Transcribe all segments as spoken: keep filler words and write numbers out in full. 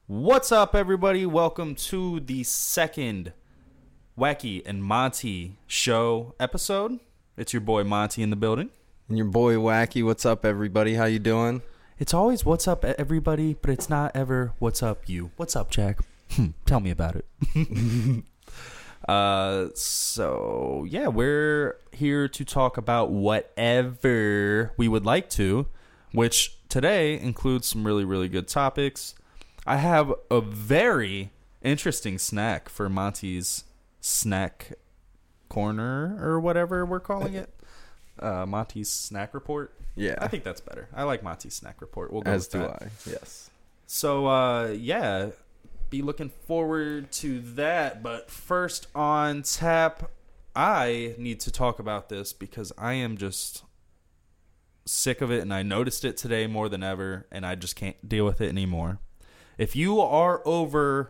What's up, everybody? Welcome to the second Wacky and Monty show episode. It's your boy Monty in the building. And your boy Wacky. What's up, everybody? How you doing? It's always what's up, everybody, but it's not ever what's up, you. What's up, Jack? Tell me about it. uh, so, yeah, we're here to talk about whatever we would like to, which today includes some really, really good topics. I have a very interesting snack for Monty's snack corner or whatever we're calling it. Uh, Monty's snack report. Yeah. I think that's better. I like Monty's snack report. We'll go As with do that. I. Yes. So, uh, yeah, be looking forward to that. But first on tap, I need to talk about this because I am just sick of it, and I noticed it today more than ever, and I just can't deal with it anymore. If you are over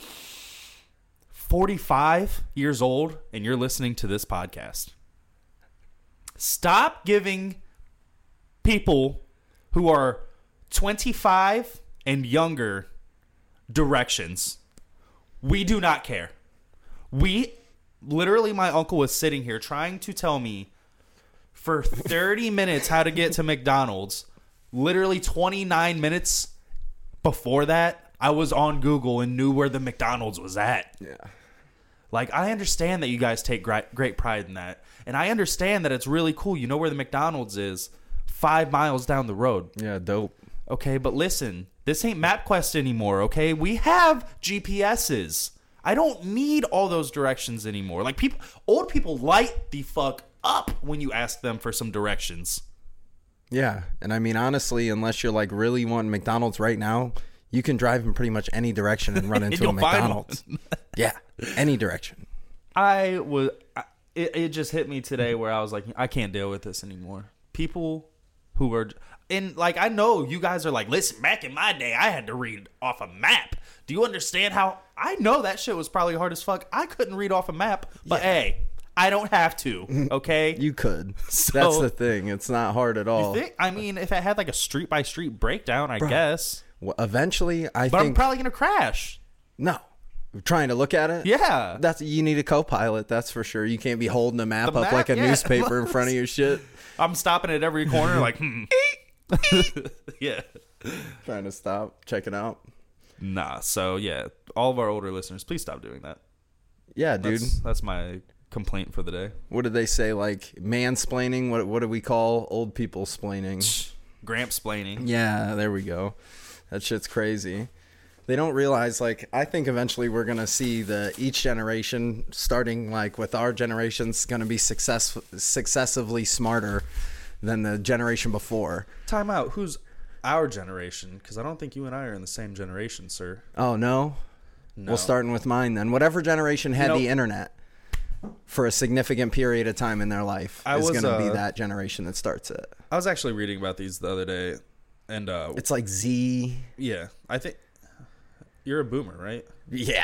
forty-five years old and you're listening to this podcast, stop giving people who are twenty-five and younger directions. We do not care. We, literally, my uncle was sitting here trying to tell me for thirty minutes how to get to McDonald's. Literally twenty-nine minutes before that, I was on Google and knew where the McDonald's was at. Yeah. Like, I understand that you guys take great, great pride in that. And I understand that it's really cool. You know where the McDonald's is five miles down the road. Yeah, dope. Okay, but listen, this ain't MapQuest anymore, okay? We have G P S's. I don't need all those directions anymore. Like, people, old people light the fuck up when you ask them for some directions. Yeah. And I mean, honestly, unless you're like really wanting McDonald's right now, you can drive in pretty much any direction and run into a McDonald's. Yeah. Any direction. I was, I, it, it just hit me today where I was like, I can't deal with this anymore. People who are, and like, I know you guys are like, listen, back in my day, I had to read off a map. Do you understand how, I know that shit was probably hard as fuck. I couldn't read off a map, but yeah. Hey, I don't have to, okay? You could. So, that's the thing. It's not hard at all. You think? I mean, if it had like a street-by-street breakdown, I Bro, guess. Well, eventually, I but think... I'm probably going to crash. No. Trying to look at it? Yeah. That's You need a co-pilot, that's for sure. You can't be holding a map the up map? like a yeah. newspaper in front of your shit. I'm stopping at every corner like, hmm. Yeah. Trying to stop, check it out. Nah, so yeah, all of our older listeners, please stop doing that. Yeah, dude. That's, that's my complaint for the day. What did they say? Like mansplaining? What what do we call old people splaining? Gramp-splaining. Yeah, there we go. That shit's crazy. They don't realize, like, I think eventually we're going to see the each generation, starting like with our generation's going to be success, successively smarter than the generation before. Time out. Who's our generation? Because I don't think you and I are in the same generation, sir. Oh, no? No. Well, starting with mine then. Whatever generation had you know, the internet for a significant period of time in their life I is going to uh, be that generation that starts it. I was actually reading about these the other day, and uh, it's like Z. Yeah, I think you're a boomer, right? Yeah.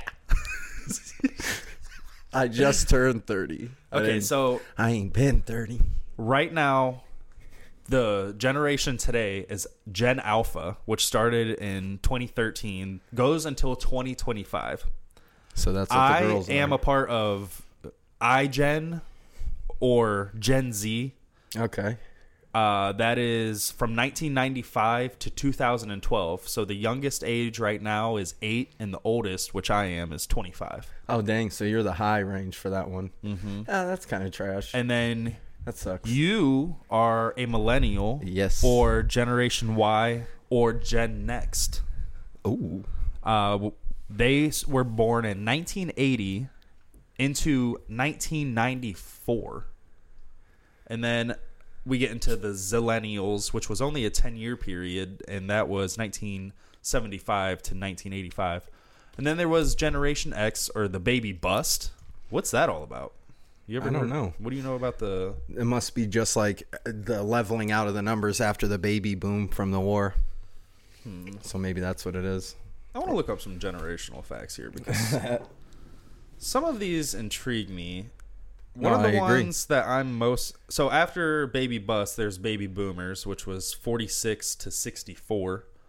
I just turned thirty. Okay, so I ain't been thirty. Right now, the generation today is Gen Alpha, which started in twenty thirteen, goes until twenty twenty-five. So that's what I the girls am are. a part of iGen or Gen Z. Okay. Uh, that is from nineteen ninety-five to two thousand twelve. So the youngest age right now is eight, and the oldest, which I am, is twenty-five. Oh, dang. So you're the high range for that one. Mm-hmm. Ah, that's kind of trash. And then that sucks. You are a millennial. Yes. Or Generation Y or Gen Next. Ooh. Uh, they were born in nineteen eighty into nineteen ninety-four. And then we get into the Zillennials, which was only a ten-year period, and that was nineteen seventy-five to nineteen eighty-five. And then there was Generation X, or the baby bust. What's that all about? You ever I don't heard, know. What do you know about the... It must be just like the leveling out of the numbers after the baby boom from the war. Hmm. So maybe that's what it is. I want to look up some generational facts here because some of these intrigue me. One no, of the I agree. ones that I'm most... So after baby bust, there's baby boomers, which was forty-six to sixty-four.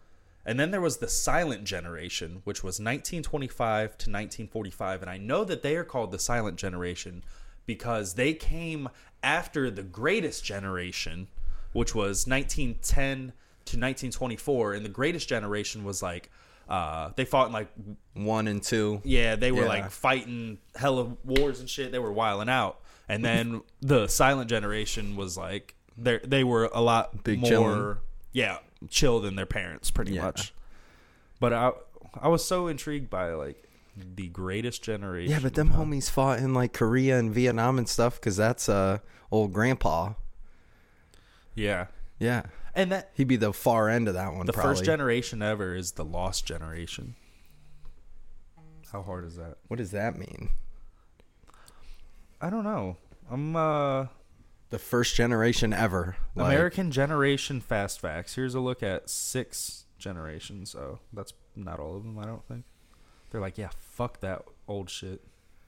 And then there was the silent generation, which was nineteen twenty-five to nineteen forty-five. And I know that they are called the silent generation because they came after the greatest generation, which was nineteen ten to nineteen twenty-four. And the greatest generation was like, uh, they fought in like... One and two. Yeah, they were Yeah. like fighting hella wars and shit. They were wilding out. And then the silent generation was like, they they were a lot Big more... chillin'. Yeah, chill than their parents, pretty Yeah. much. But I, I was so intrigued by like the greatest generation. Yeah, but them homies fought in like Korea and Vietnam and stuff because that's uh old grandpa. Yeah, Yeah, and that he'd be the far end of that one. the probably. first generation ever is the lost generation. How hard is that? What does that mean? I don't know. I'm uh The first generation ever. Like, American generation fast facts. Here's a look at six generations. So that's not all of them, I don't think. They're like, yeah, fuck that old shit.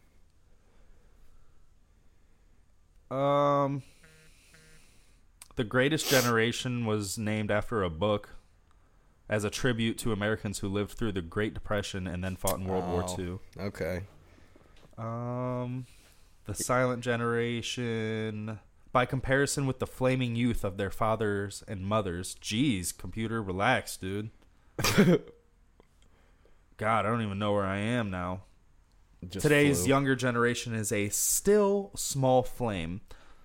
Um, the greatest generation was named after a book as a tribute to Americans who lived through the Great Depression and then fought in World War Oh. Two. Okay. Um, the silent generation, by comparison with the flaming youth of their fathers and mothers. Jeez, computer, relax, dude. God, I don't even know where I am now. Just Today's flew. younger generation is a still small flame.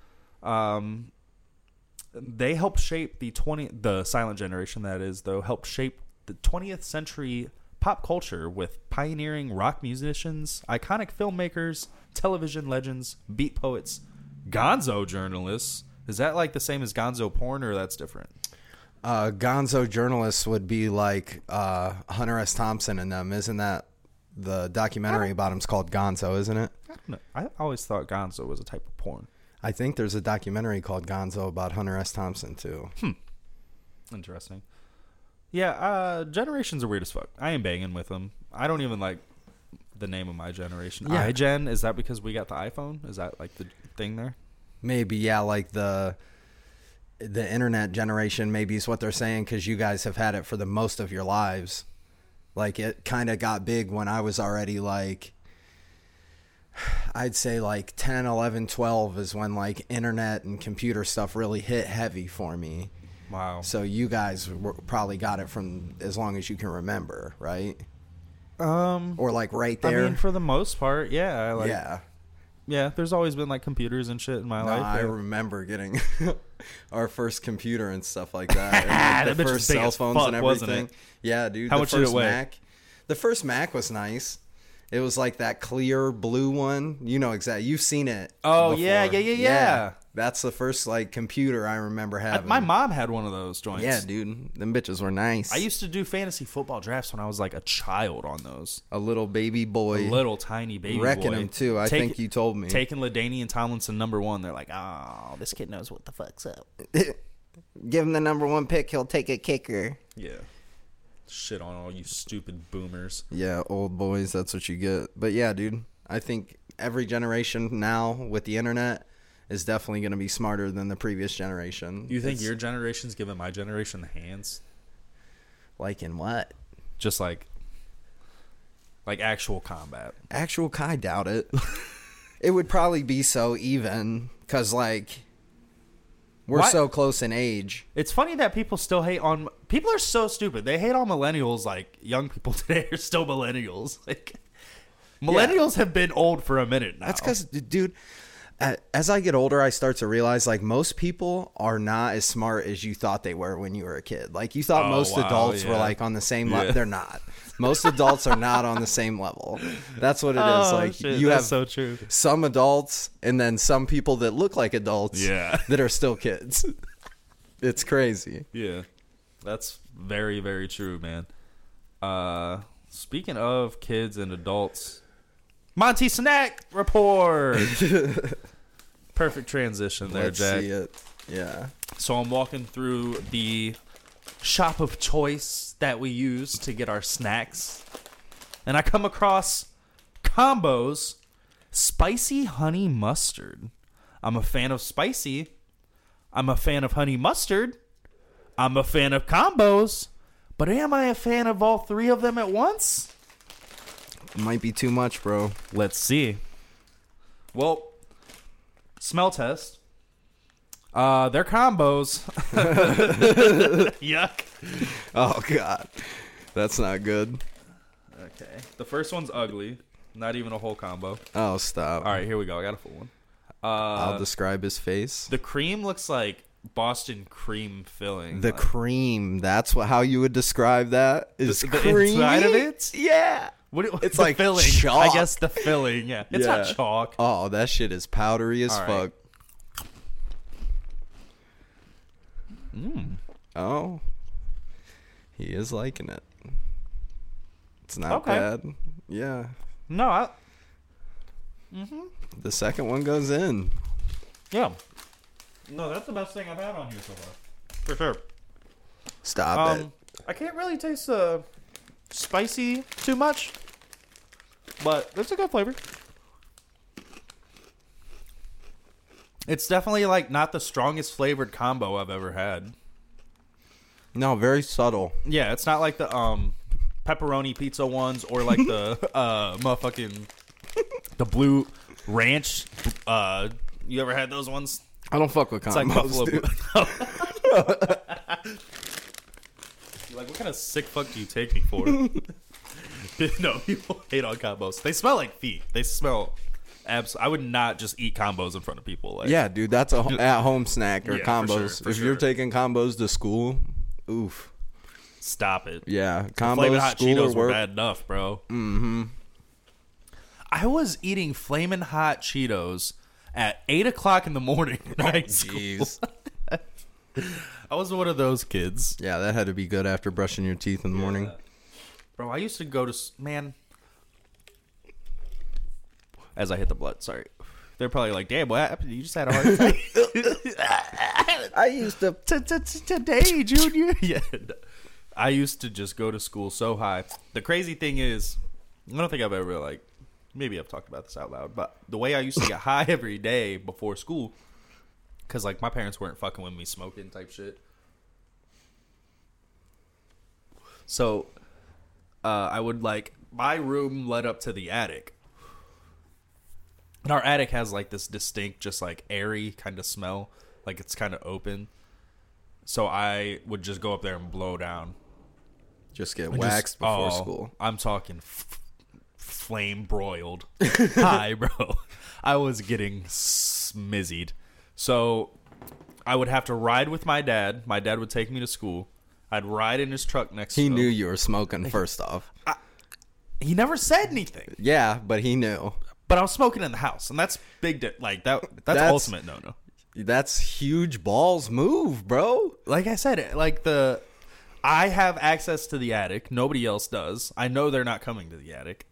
Um, they helped shape the twenty the silent generation, that is, though, helped shape the twentieth century pop culture with pioneering rock musicians, iconic filmmakers, television legends, beat poets, gonzo journalists. Is that like the same as gonzo porn, or that's different? Uh, gonzo journalists would be like uh, Hunter S. Thompson and them. Isn't that the documentary about him's called Gonzo, isn't it? I don't know. I always thought gonzo was a type of porn. I think there's a documentary called Gonzo about Hunter S. Thompson, too. Interesting. Yeah, uh, generations are weird as fuck. I ain't banging with them. I don't even like the name of my generation. Yeah. iGen, is that because we got the iPhone? Is that like the thing there? Maybe, yeah, like the the internet generation maybe is what they're saying because you guys have had it for the most of your lives. Like, it kind of got big when I was already like, I'd say like ten, eleven, twelve is when like internet and computer stuff really hit heavy for me. Wow. So you guys were, probably got it from as long as you can remember, right? Um, Or like right I there. mean, for the most part, yeah. I Like, yeah. Yeah, there's always been like computers and shit in my No, life. I yeah. remember getting our first computer and stuff like that. And like That the bitch was first big cell as phones fuck, and wasn't everything. it? Yeah, dude. How the much did it first weigh? Mac. The first Mac was nice. It was like that clear blue one. You know exactly. You've seen it. Oh, yeah, before. yeah, yeah, yeah. That's the first like computer I remember I- having. my mom had one of those joints. Yeah, dude. Them bitches were nice. I used to do fantasy football drafts when I was like a child on those. a little baby boy. A little tiny baby wrecking boy. him too. I Take- think you told me. Taking LaDainian Tomlinson number one. They're like, oh, this kid knows what the fuck's up. Give him the number one pick. He'll take a kicker. Yeah. Shit on all you stupid boomers. Yeah, old boys, that's what you get. But yeah, dude, I think every generation now with the internet is definitely going to be smarter than the previous generation. You think It's- your generation's giving my generation the hands? like in what? Just like, like actual combat. Actual, I doubt it. It would probably be so even because like we're What? so close in age. It's funny that people still hate on. People are so stupid. They hate on millennials. Like young people today are still millennials. Like millennials have been old for a minute now. That's because, dude, a- as I get older, I start to realize like most people are not as smart as you thought they were when you were a kid. Like you thought Oh, most wow, adults were yeah. like on the same Yeah. level. They're not. Most adults are not on the same level. That's what it is. Oh, like shit, you that's have so true. some adults and then some people that look like adults Yeah. that are still kids. It's crazy. Yeah, that's very very true, man. Uh, speaking of kids and adults, Monty Snack Report. Perfect transition there, Let's Jack. see it. Yeah. So I'm walking through the shop of choice that we use to get our snacks, and I come across Combos Spicy Honey Mustard. I'm a fan of spicy. I'm a fan of honey mustard. I'm a fan of combos. But am I a fan of all three of them at once? Might be too much, bro. Let's see. Well, smell test. Uh, they're combos. Yuck. Oh, God. That's not good. Okay. The first one's ugly. Not even a whole combo. Oh, stop. All right, here we go. I got a full one. Uh, I'll describe his face. The cream looks like Boston cream filling. The like, cream. That's what, how you would describe that? Is The- the creamy? inside of it? Yeah. What, it- It's the like filling. chalk. I guess the filling. Yeah, it's Yeah. not chalk. Oh, that shit is powdery as All right. fuck. Mm. Oh. He is liking it. It's not Okay. bad. Yeah. No, I. The second one goes in. Yeah. No, that's the best thing I've had on here so far. For sure. Stop it. Um, I can't really taste the spicy too much, but it's a good flavor. It's definitely like not the strongest flavored combo I've ever had. No, very subtle. Yeah, it's not like the um pepperoni pizza ones or like the uh motherfucking the blue ranch. Uh, you ever had those ones? I don't fuck with It's like combos, Buffalo dude. Blue. You're like, what kind of sick fuck do you take me for? No, people hate on combos. They smell like feet. They smell abs. I would not just eat combos in front of people. Like, Yeah, dude, that's a at-home snack or Yeah, for combos. sure, for if sure. you're taking combos to school, oof. stop it. Yeah, Flaming combos, hot school or Cheetos were work. bad enough, bro. Mm-hmm. I was eating flaming hot Cheetos at eight o'clock in the morning in high school. Jeez. I was one of those kids. Yeah, that had to be good after brushing your teeth in the morning. Bro, I used to go to... s- Man. As I hit the blood, sorry. They're probably like, damn, what happened? You just had a heart attack. I used to... T- t- t- Today, Junior. Yeah. I used to just go to school so high. The crazy thing is, I don't think I've ever, like... Maybe I've talked about this out loud, but the way I used to get high every day before school... Because, like, my parents weren't fucking with me smoking type shit. So, uh, I would, like... My room led up to the attic. And our attic has, like, this distinct, just, like, airy kind of smell. Like, it's kind of open. So I would just go up there and blow down. Just get And waxed just- before oh, school. I'm talking f- flame broiled. Hi, bro. I was getting smizzied. So I would have to ride with my dad. My dad would take me to school. I'd ride in his truck next He to him. knew you were smoking, first off. He never said anything. Yeah, but he knew. But I was smoking in the house, and that's big. Di- like that. That's, That's- ultimate no no. That's huge balls move, bro. Like I said, like the, I have access to the attic. Nobody else does. I know they're not coming to the attic.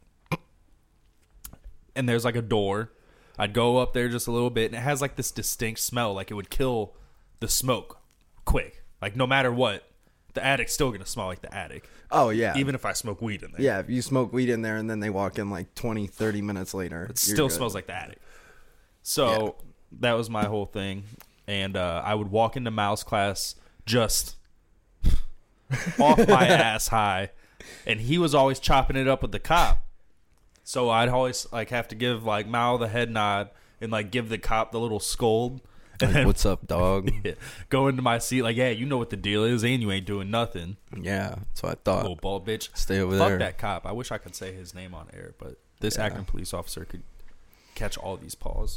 And there's like a door. I'd go up there just a little bit, and it has like this distinct smell, like it would kill the smoke quick. Like no matter what, the attic's still gonna smell like the attic. Oh, yeah. Even if I smoke weed in there. Yeah, if you smoke weed in there and then they walk in like twenty, thirty minutes later. It still smells like the attic. So that was my whole thing. And uh, I would walk into Mal's class just off my ass high. And he was always chopping it up with the cop. So I'd always like have to give like Mal the head nod and like give the cop the little scold. And Like, then what's up, dog? go into my seat like, yeah, you know what the deal is, and you ain't doing nothing. Yeah, that's what I thought. Little bald bitch. Stay over Fuck there. that cop. I wish I could say his name on air, but this Yeah. Akron police officer could catch all these paws.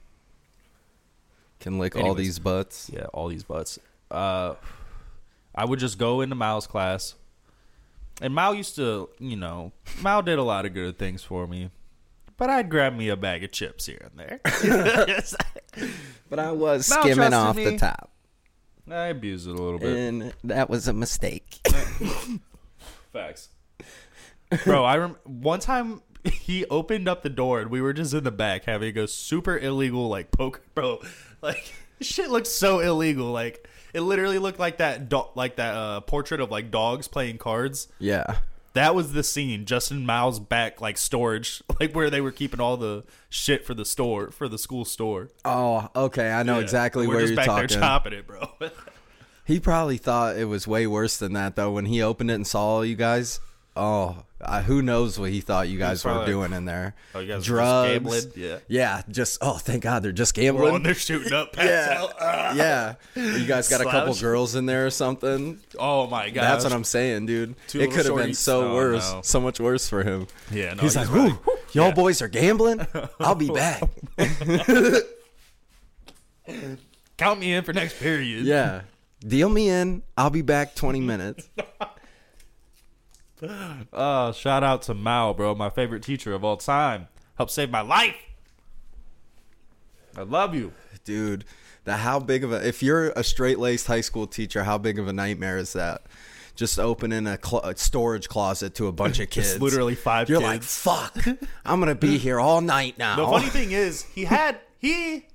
Can lick all Anyways. these butts. Yeah, all these butts. Uh, I would just go into Mal's class. And Mal used to, you know, Mal did a lot of good things for me. But I'd grab me a bag of chips here and there. But I was Mal skimming trusted off me. the top. I abused it a little bit. And that was a mistake. Facts. Bro, I rem- one time he opened up the door and we were just in the back having a super illegal like poker. Bro, like shit looked so illegal. Like it literally looked like that do- like that uh, portrait of like dogs playing cards. Yeah. That was the scene, just in Mal's back like storage, like where they were keeping all the shit for the store, for the school store. Oh, okay. I know Yeah. exactly We're where just you're back talking. there chopping it, bro. He probably thought it was way worse than that, though. When he opened it and saw all you guys, oh, I, who knows what he thought you guys were probably doing in there? Oh, you guys Drugs, were just gambling? Yeah. Yeah, just, oh, thank God they're just We're gambling. on there shooting up, pass Yeah. out. Ah. Yeah. You guys got a couple Slouch. girls in there or something. Oh, my God. That's what I'm saying, dude. Two It little could have been shorties. so Oh, worse. no. So much worse for him. Yeah, no. he's, like, probably- whoo, y'all Yeah. boys are gambling? I'll be back. Count me in for next period. Yeah. Deal me in. I'll be back twenty minutes. Uh, shout out to Mao, bro. My favorite teacher of all time. Helped save my life. I love you. Dude, the how big of a, if you're a straight-laced high school teacher, how big of a nightmare is that? Just opening a, cl- a storage closet to a bunch of kids. It's literally five You're kids. like, fuck, I'm going to be here all night now. The funny thing is, he had, he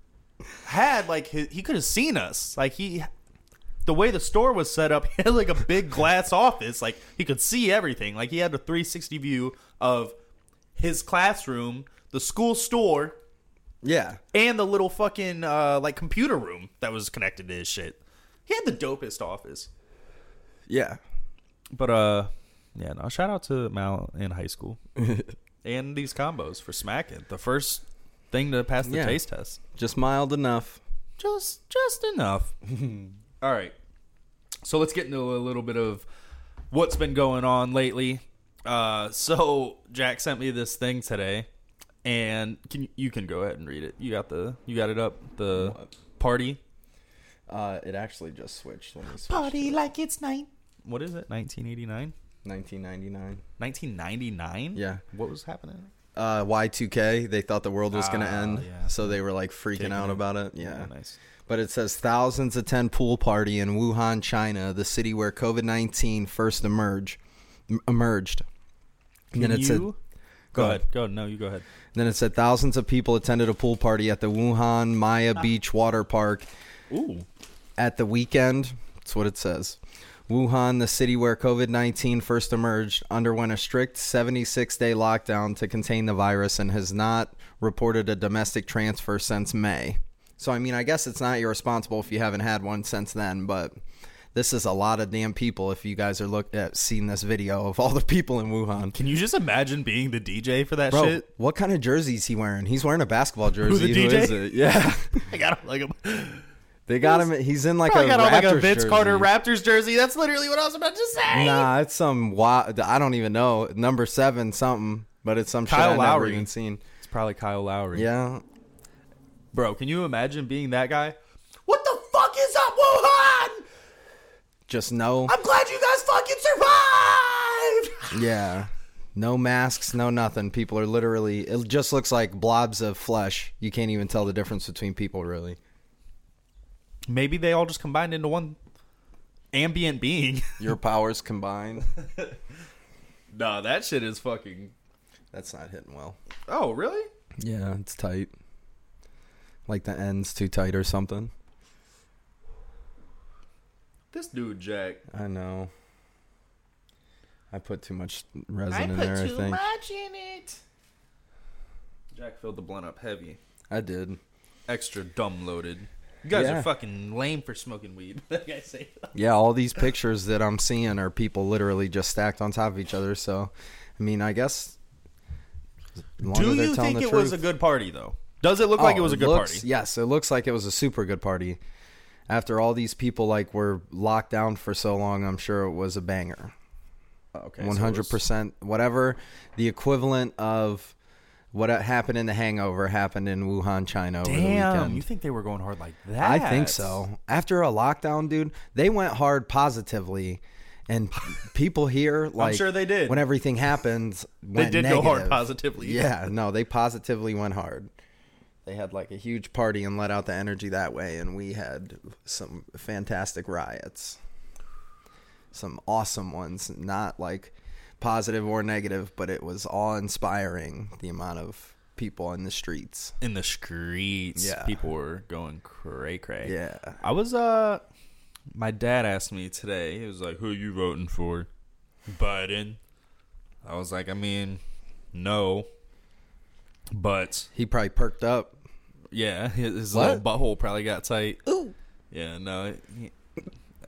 had, like, his, he could have seen us. Like, he, the way the store was set up, he had, like, a big glass office. Like, he could see everything. Like, he had a three sixty view of his classroom, the school store, Yeah. and the little fucking, uh, like, computer room that was connected to his shit. He had the dopest office. Yeah. But, uh, yeah, no, shout out to Mal in high school. And these combos for smacking. The first thing to pass the Yeah. taste test. Just mild enough. Just, just enough. All right. So let's get into a little bit of what's been going on lately. Uh, so Jack sent me this thing today, and can you can go ahead and read it. You got the, you got it up. The What? party. Uh, it actually just switched when we switched Party to like it's night. What is it? nineteen eighty-nine? nineteen ninety-nine. nineteen ninety-nine? Yeah. What was happening? Uh, Y two K, they thought the world was going to Ah, end, yeah. so they were like freaking Taking out it. about it. Yeah. Nice. But it says thousands attend pool party in Wuhan, China, the city where COVID nineteen first emerged. m- emerged. And Can then it you said, go, go ahead. Go. No, you go ahead. Then it said thousands of people attended a pool party at the Wuhan Maya Beach Water Park Ooh. at the weekend. That's what it says. Wuhan, the city where COVID nineteen first emerged, underwent a strict seventy-six day lockdown to contain the virus and has not reported a domestic transfer since May. So, I mean, I guess it's not irresponsible if you haven't had one since then, but this is a lot of damn people if you guys are look at seeing this video of all the people in Wuhan. Can you just imagine being the D J for that Bro, shit? what kind of jersey is he wearing? He's wearing a basketball jersey. the D J? Who is it? Yeah. I got him like a, They got him. He's in like probably a got on like a Raptors Vince jersey. Carter Raptors jersey. That's literally what I was about to say. Nah, it's some wild, I don't even know. Number seven something, but it's some Kyle shit I've never Lowry. even seen. It's probably Kyle Lowry. Yeah. Bro, can you imagine being that guy? What the fuck is up, Wuhan? Just no. I'm glad you guys fucking survived. Yeah. No masks, no nothing. People are literally, it just looks like blobs of flesh. You can't even tell the difference between people, really. Maybe they all just combined into one ambient being. Your powers combined. Nah, that shit is fucking... That's not hitting well. Oh, really? Yeah, it's tight. Like the end's too tight or something. This dude, Jack. I know. I put too much resin in there, I think. much in it. Jack filled the blunt up heavy. I did. Extra dumb loaded. You guys Yeah. are fucking lame for smoking weed. Like I say. Yeah, all these pictures that I'm seeing are people literally just stacked on top of each other. So, I mean, I guess. as long Do as they're you telling think the it was a truth- good party, though? Does it look like Oh, it was a good looks- party? Yes, it looks like it was a super good party. After all these people like were locked down for so long, I'm sure it was a banger. Okay. so it one hundred percent. Whatever the equivalent of what happened in The Hangover happened in Wuhan, China over was- the Damn, weekend. you think they were going hard like that? I think so. After a lockdown, dude, they went hard positively, and people here, like, sure they did. when everything happened, They went did go hard negative. positively. Yeah, no, they positively went hard. They had like a huge party and let out the energy that way, and we had some fantastic riots. Some awesome ones, not like positive or negative, but it was awe-inspiring, the amount of people in the streets. In the streets, Yeah. people were going cray cray. Yeah. I was, uh, my dad asked me today, he was like, who are you voting for? Biden. I was like, I mean, no. But, He probably perked up. yeah, his, his What? little butthole probably got tight. Ooh. Yeah, no. He,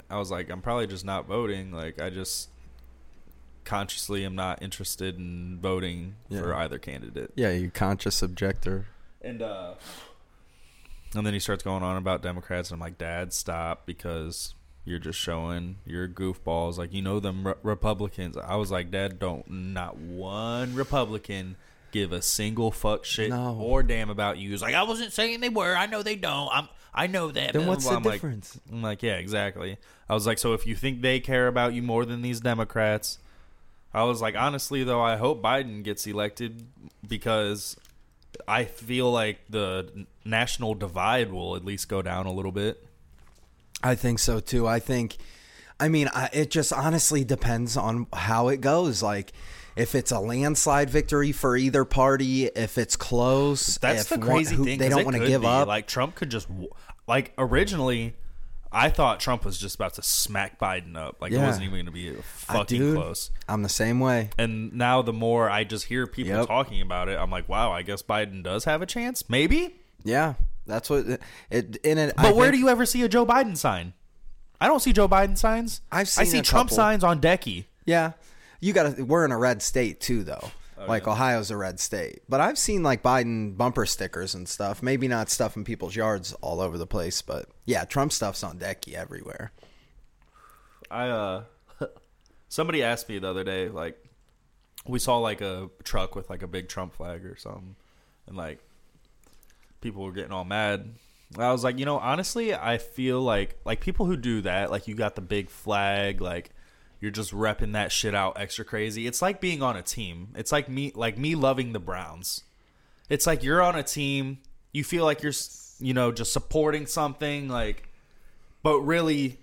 I was like, I'm probably just not voting. Like, I just consciously am not interested in voting Yeah. for either candidate. Yeah, you conscious objector. And uh, and then he starts going on about Democrats, and I'm like, Dad, stop, because you're just showing you're goofballs. Like, you know them re- Republicans. I was like, Dad, don't not one Republican give a single fuck shit No. or damn about you. He's like, I wasn't saying they were. I know they don't. I'm. I know that. Then what's the I'm like- difference? I'm like, yeah, exactly. I was like, so if you think they care about you more than these Democrats, I was like, honestly, though, I hope Biden gets elected, because I feel like the national divide will at least go down a little bit. I think so too. I think, I mean, I, it just honestly depends on how it goes. Like, if it's a landslide victory for either party, if it's close, That's if the crazy one, who, thing. they 'cause don't it want to could give be. up. Like, Trump could just, like, originally, I thought Trump was just about to smack Biden up. Like, it Yeah. wasn't even going to be Uh, fucking dude, close. I'm the same way. And now the more I just hear people Yep. talking about it, I'm like, wow, I guess Biden does have a chance. Maybe. Yeah, that's what it. it in it. But where do you ever see a Joe Biden sign? I don't see Joe Biden signs. I've I seen see a Trump couple. signs on Decky. Yeah, you got to. We're in a red state too, though. Like, Ohio's a red state, but I've seen like Biden bumper stickers and stuff. Maybe not stuff in people's yards all over the place, but yeah, Trump stuff's on Decky everywhere. I uh, somebody asked me the other day, like, we saw like a truck with like a big Trump flag or something, and like people were getting all mad. I was like, you know, honestly, I feel like like people who do that, like, you got the big flag, like, you're just repping that shit out extra crazy. It's like being on a team. It's like me, like me loving the Browns. It's like you're on a team. You feel like you're, you know, just supporting something, like, but really,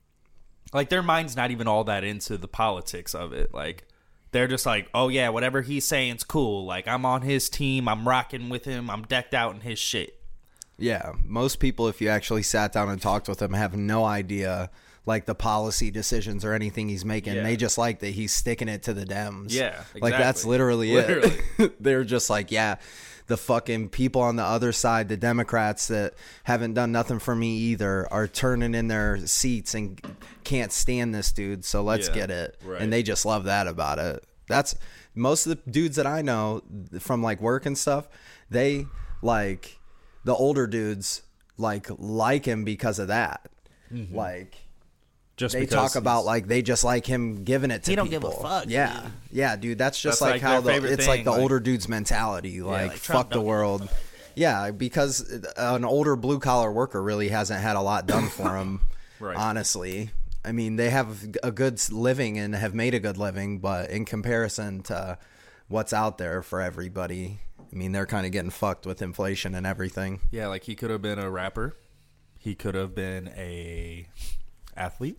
like, their mind's not even all that into the politics of it. Like, they're just like, oh yeah, whatever he's saying's cool. Like, I'm on his team. I'm rocking with him. I'm decked out in his shit. Yeah, most people, if you actually sat down and talked with them, have no idea like the policy decisions or anything he's making. Yeah. They just like that he's sticking it to the Dems. Yeah, like that's exactly. literally, Literally. it. They're just like, yeah, the fucking people on the other side, the Democrats that haven't done nothing for me either, are turning in their seats and can't stand this dude. So let's Yeah, get it. right. And they just love that about it. That's most of the dudes that I know from like work and stuff. They like the older dudes like like him because of that. Mm-hmm. Like Just they because talk about he's- like they just like him giving it to He don't give people. a fuck, Yeah, dude. yeah, dude. That's just That's, like, like, how their the favorite it's like thing, the like- older dude's mentality. Like, like, Trump fuck the don't give a world. Yeah, because an older blue collar worker really hasn't had a lot done for him. Right. Honestly, I mean, they have a good living and have made a good living, but in comparison to what's out there for everybody, I mean, they're kind of getting fucked with inflation and everything. Yeah, like, he could have been a rapper. He could have been a athlete.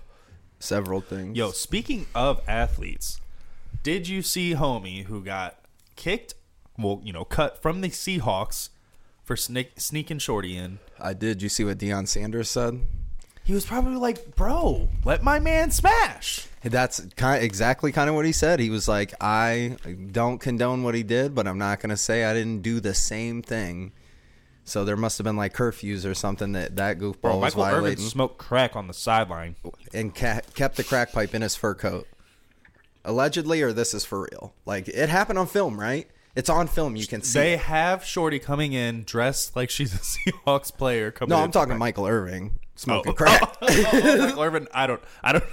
Several things. Yo, speaking of athletes, did you see homie who got kicked, well, you know, cut from the Seahawks for sneak, sneaking Shorty in? I did. You see what Deion Sanders said? He was probably like, bro, let my man smash. That's kind exactly kind of what he said. He was like, I don't condone what he did, but I'm not going to say I didn't do the same thing. So there must have been like curfews or something that that goofball Bro, was Michael Irvin violating, smoked crack on the sideline. and ca- kept the crack pipe in his fur coat. Allegedly, or this is for real. Like, it happened on film, right? It's on film. You can see They it. have Shorty coming in dressed like she's a Seahawks player. Coming No, in I'm talking crack. Michael Irving smoking Oh. crack. Oh, oh, Michael Irvin, I don't, I don't,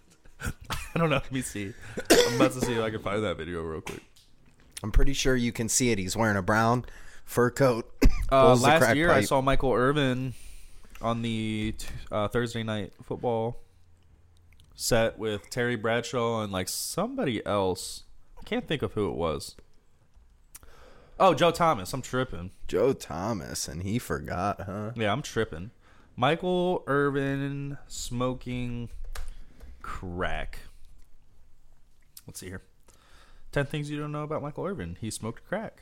I don't know. Let me see. I'm about to see if I can find that video real quick. I'm pretty sure you can see it. He's wearing a brown fur coat. Uh, pulls the last crack year, I pipe. saw Michael Irvin on the uh, Thursday night football set with Terry Bradshaw and like somebody else. I can't think of who it was. Oh, Joe Thomas. I'm tripping. Joe Thomas, and he forgot, huh? Yeah, I'm tripping. Michael Irvin smoking crack. Let's see here. Ten things you don't know about Michael Irvin. He smoked crack.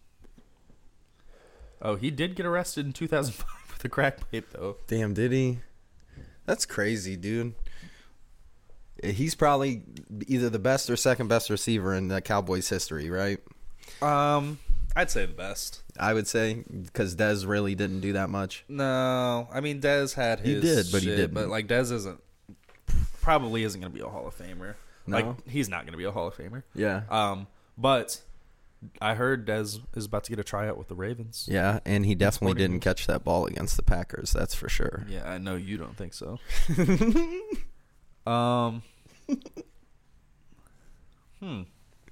Oh, he did get arrested in two thousand five with a crack pipe, though. Damn, did he? That's crazy, dude. He's probably either the best or second best receiver in the Cowboys history, right? Um, I'd say the best. I would say, because Dez really didn't do that much. No, I mean Dez had He his. did, but he shit, didn't. But like Dez isn't probably isn't going to be a Hall of Famer. No? Like, he's not going to be a Hall of Famer. Yeah. Um, but I heard Dez is about to get a tryout with the Ravens. Yeah, and he definitely Sporting didn't catch that ball against the Packers. That's for sure. Yeah, I know you don't think so. um. Hmm.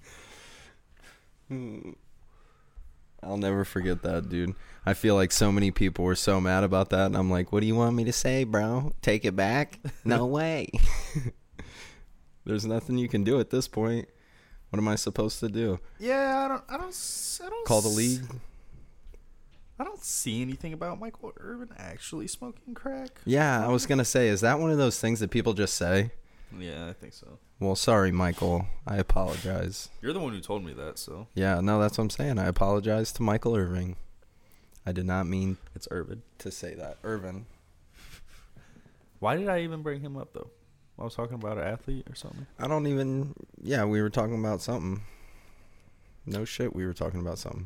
I'll never forget that, dude. I feel like so many people were so mad about that, and I'm like, what do you want me to say, bro? Take it back? No way. There's nothing you can do at this point. What am I supposed to do? Yeah, I don't. I don't. I don't Call the league? I don't see anything about Michael Irvin actually smoking crack. Yeah, I was gonna say, is that one of those things that people just say? Yeah, I think so. Well, sorry, Michael. I apologize. You're the one who told me that, so Yeah, no, that's what I'm saying. I apologize to Michael Irving. I did not mean it's Irvin. to say that. Irvin. Why did I even bring him up though? I was talking about an athlete or something. I don't even. Yeah, we were talking about something. No shit, we were talking about something.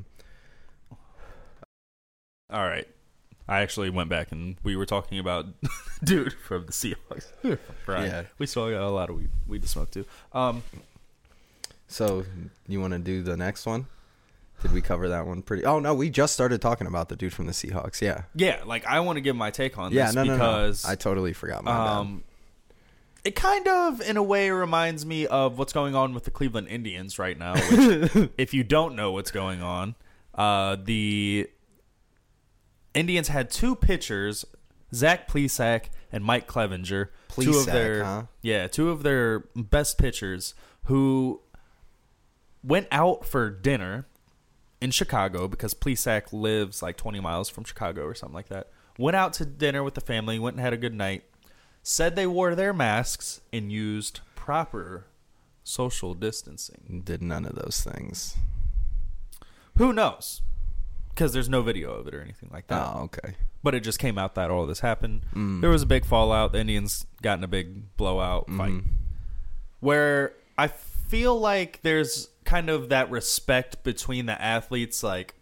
All right. I actually went back and we were talking about dude from the Seahawks. Right. Yeah. We still got a lot of weed, weed to smoke too. Um, So, you want to do the next one? Did we cover that one pretty? Oh no, we just started talking about the dude from the Seahawks. Yeah. yeah, like I want to give my take on Yeah. this No, no, because no. I totally forgot my um, it kind of, in a way, reminds me of what's going on with the Cleveland Indians right now. Which, if you don't know what's going on, uh, the Indians had two pitchers, Zach Plesac and Mike Clevenger, two of Plesac, their huh? yeah, two of their best pitchers who went out for dinner in Chicago because Plesac lives like twenty miles from Chicago or something like that. Went out to dinner with the family, went and had a good night. Said they wore their masks and used proper social distancing. bad. Did none of those things. Who knows? Because there's no video of it or anything like that. Oh, okay. But it just came out that all this happened. Mm. There was a big fallout. The Indians got in a big blowout fight. Mhm. Where I feel like there's kind of that respect between the athletes. Like,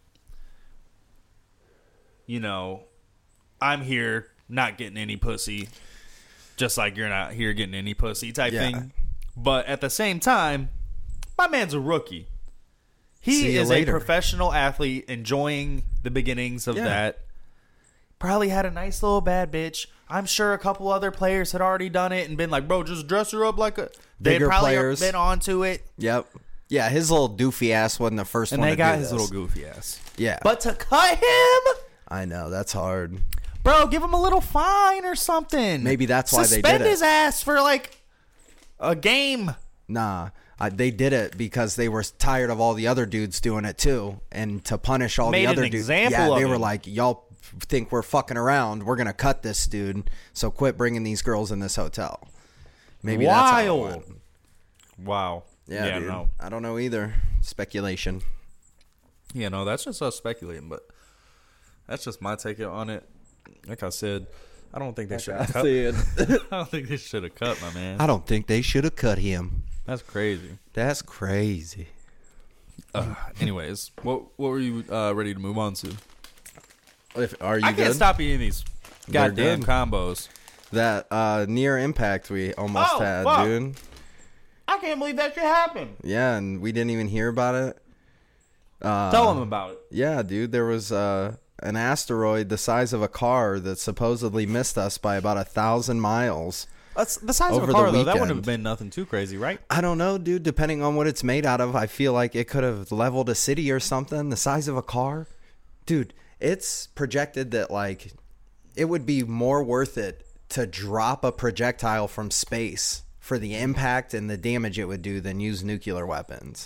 you know, I'm here not getting any pussy. Just like you're not here getting any pussy type Yeah. thing. But at the same time, my man's a rookie. He See you is later. a professional athlete enjoying the beginnings of Yeah. that. Probably had a nice little bad bitch. I'm sure a couple other players had already done it and been like, bro, just dress her up like a... They'd Bigger probably players. been onto it. Yep. Yeah, his little doofy ass wasn't the first And one they to got do his this. little goofy ass. Yeah. But to cut him... I know, that's hard. Bro, give him a little fine or something. Maybe that's why they did Suspend it. his ass for like a game. Nah, I, they did it because they were tired of all the other dudes doing it too, and to punish all Made the an other dudes. example Yeah, of they were him. like, y'all think we're fucking around? We're gonna cut this dude. So quit bringing these girls in this hotel. Maybe that's how it Wild. went. Wow. Yeah, yeah dude. no. I don't know either. Speculation. Yeah, no, that's just us speculating, but that's just my take on it. Like I said, I don't think they should have cut. I don't think they should have cut, my man. I don't think they should have cut him. That's crazy. That's crazy. Uh, anyways, what what were you uh, ready to move on to? If, are you I good? can't stop eating these They're goddamn good. combos. That uh, near impact we almost Oh, had, fuck. dude. I can't believe that shit happened. Yeah, and we didn't even hear about it. Uh, Tell them about it. Yeah, dude, there was uh, an asteroid the size of a car that supposedly missed us by about a thousand miles. That's the size Over of the a car, though. That wouldn't weekend. have been nothing too crazy, right? I don't know, dude. Depending on what it's made out of, I feel like it could have leveled a city or something. The size of a car, dude. It's projected that like it would be more worth it to drop a projectile from space for the impact and the damage it would do than use nuclear weapons.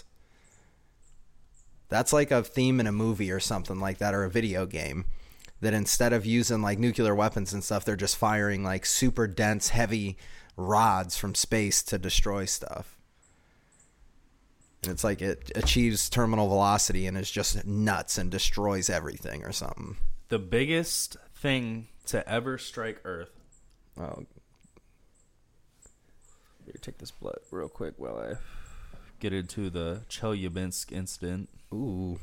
That's like a theme in a movie or something like that, or a video game. That instead of using like nuclear weapons and stuff, they're just firing like super dense, heavy rods from space to destroy stuff. And it's like it achieves terminal velocity and is just nuts and destroys everything or something. The biggest thing to ever strike Earth. Oh, Here, take this blood real quick while I get into the Chelyabinsk incident. ooh.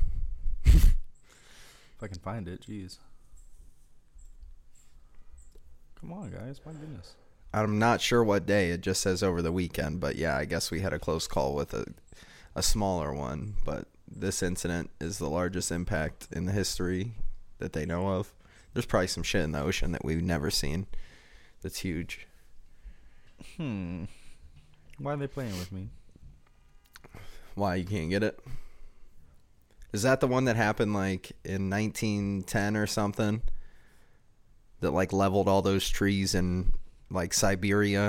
If I can find it, jeez. Come on, guys. My goodness. I'm not sure what day. It just says over the weekend. But yeah, I guess we had a close call with a, a smaller one. But this incident is the largest impact in the history that they know of. There's probably some shit in the ocean that we've never seen that's huge. Hmm. Why are they playing with me? Why, you can't get it? Is that the one that happened like in nineteen ten or something? That like leveled all those trees in like Siberia?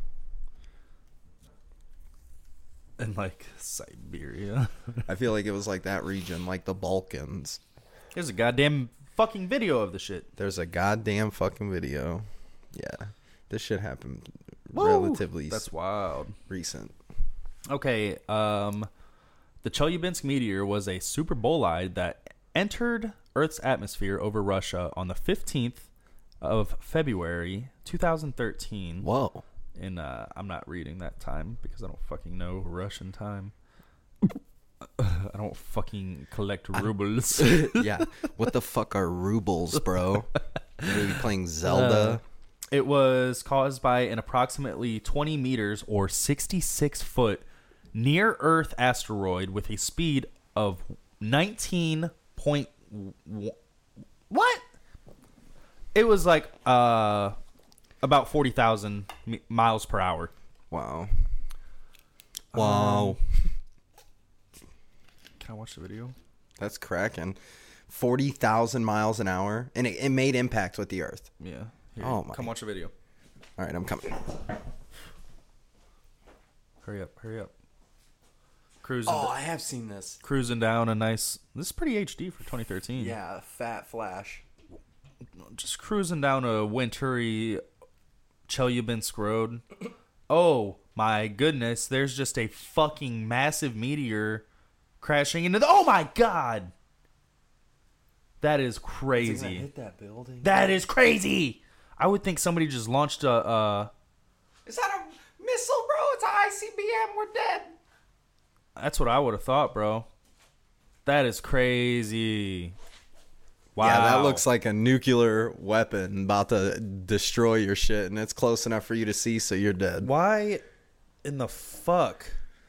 In like Siberia. I feel like it was like that region, like the Balkans. There's a goddamn fucking video of the shit. There's a goddamn fucking video. Yeah. This shit happened Whoa, relatively that's wild. recent. Okay, um, the Chelyabinsk meteor was a super bolide that entered Earth's atmosphere over Russia on the fifteenth of February, two thousand thirteen. Whoa. And uh, I'm not reading that time because I don't fucking know Russian time. I don't fucking collect rubles. Yeah. What the fuck are rubles, bro? Are you playing Zelda? Uh, it was caused by an approximately twenty meters or sixty-six foot near Earth asteroid with a speed of nineteen point one. What? It was like uh, about forty thousand m- miles per hour. Wow. Wow. Um, can I watch the video? That's cracking. forty thousand miles an hour. And it, it made impact with the Earth. Yeah. Here, Oh, my. come watch the video. All right, I'm coming. Hurry up, hurry up. Cruising, Oh, I have seen this. cruising down a nice. This is pretty H D for twenty thirteen. Yeah, fat flash. Just cruising down a wintry Chelyabinsk road. Oh my goodness! There's just a fucking massive meteor crashing into the. Oh my god! That is crazy. Hit that building. That is crazy. I would think somebody just launched a. Uh, Is that a missile, bro? It's an I C B M. We're dead. that's what I would have thought, bro. That is crazy. Wow. Yeah, that looks like a nuclear weapon about to destroy your shit, and it's close enough for you to see, so you're dead. Why in the fuck?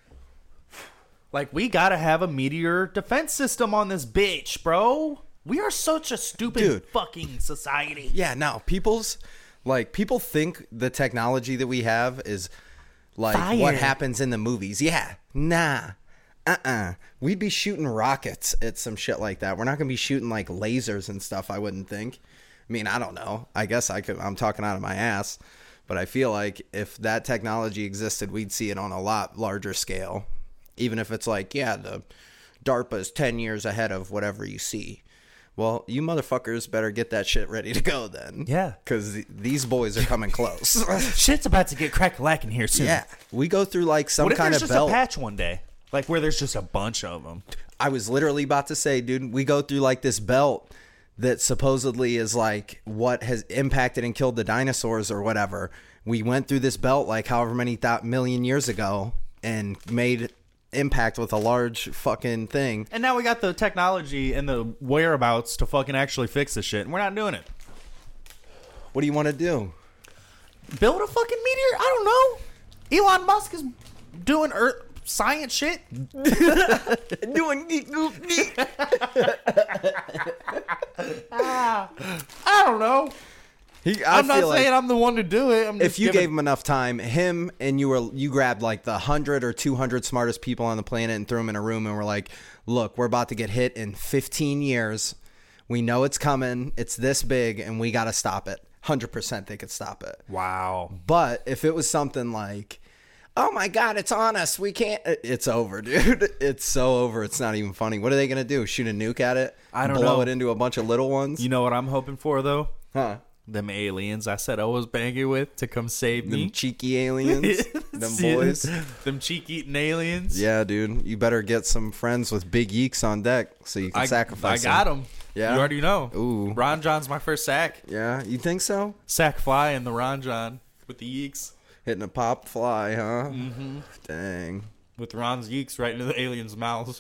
Like, we gotta have a meteor defense system on this bitch, bro. We are such a stupid Dude. fucking society. Yeah, no, people's like people think the technology that we have is like Fire. what happens in the movies. Yeah, nah, uh, uh-uh. uh. We'd be shooting rockets at some shit like that. We're not gonna be shooting like lasers and stuff. I wouldn't think. I mean, I don't know. I guess I could. I'm talking out of my ass, but I feel like if that technology existed, we'd see it on a lot larger scale. Even if it's like, yeah, the DARPA is ten years ahead of whatever you see. Well, you motherfuckers better get that shit ready to go then. Yeah. Because th- these boys are coming close. Shit's about to get crack-a-lackin' here soon. Yeah. We go through like some What if kind there's of just belt. a patch one day? Like, where there's just a bunch of them. I was literally about to say, dude, we go through like this belt that supposedly is like what has impacted and killed the dinosaurs or whatever. We went through this belt like however many th- million years ago and made impact with a large fucking thing. And now we got the technology and the whereabouts to fucking actually fix this shit, and we're not doing it. What do you want to do? Build a fucking meteor? I don't know. Elon Musk is doing Earth science shit. Doing I don't know. He, I I'm not feel saying like I'm the one to do it. I'm just if you giving- gave him enough time, him and you were you grabbed like the hundred or two hundred smartest people on the planet and threw them in a room and were like, "Look, we're about to get hit in fifteen years. We know it's coming. It's this big, and we got to stop it. Hundred percent, they could stop it. Wow. But if it was something like, oh my god, it's on us. We can't. It's over, dude. It's so over. It's not even funny. What are they gonna do? Shoot a nuke at it? I don't blow know. it into a bunch of little ones? You know what I'm hoping for, though? Huh? Them aliens I said I was banging with to come save me. Them cheeky aliens. Them boys. Them cheek-eating aliens. Yeah, dude. You better get some friends with big yeeks on deck so you can I, sacrifice I got them. them. Yeah? You already know. Ooh. Ron John's my first sack. Yeah, you think so? Sack fly and the Ron John with the yeeks. Hitting a pop fly, huh? Mm-hmm. Dang. With Ron's yeeks right into the aliens' mouths.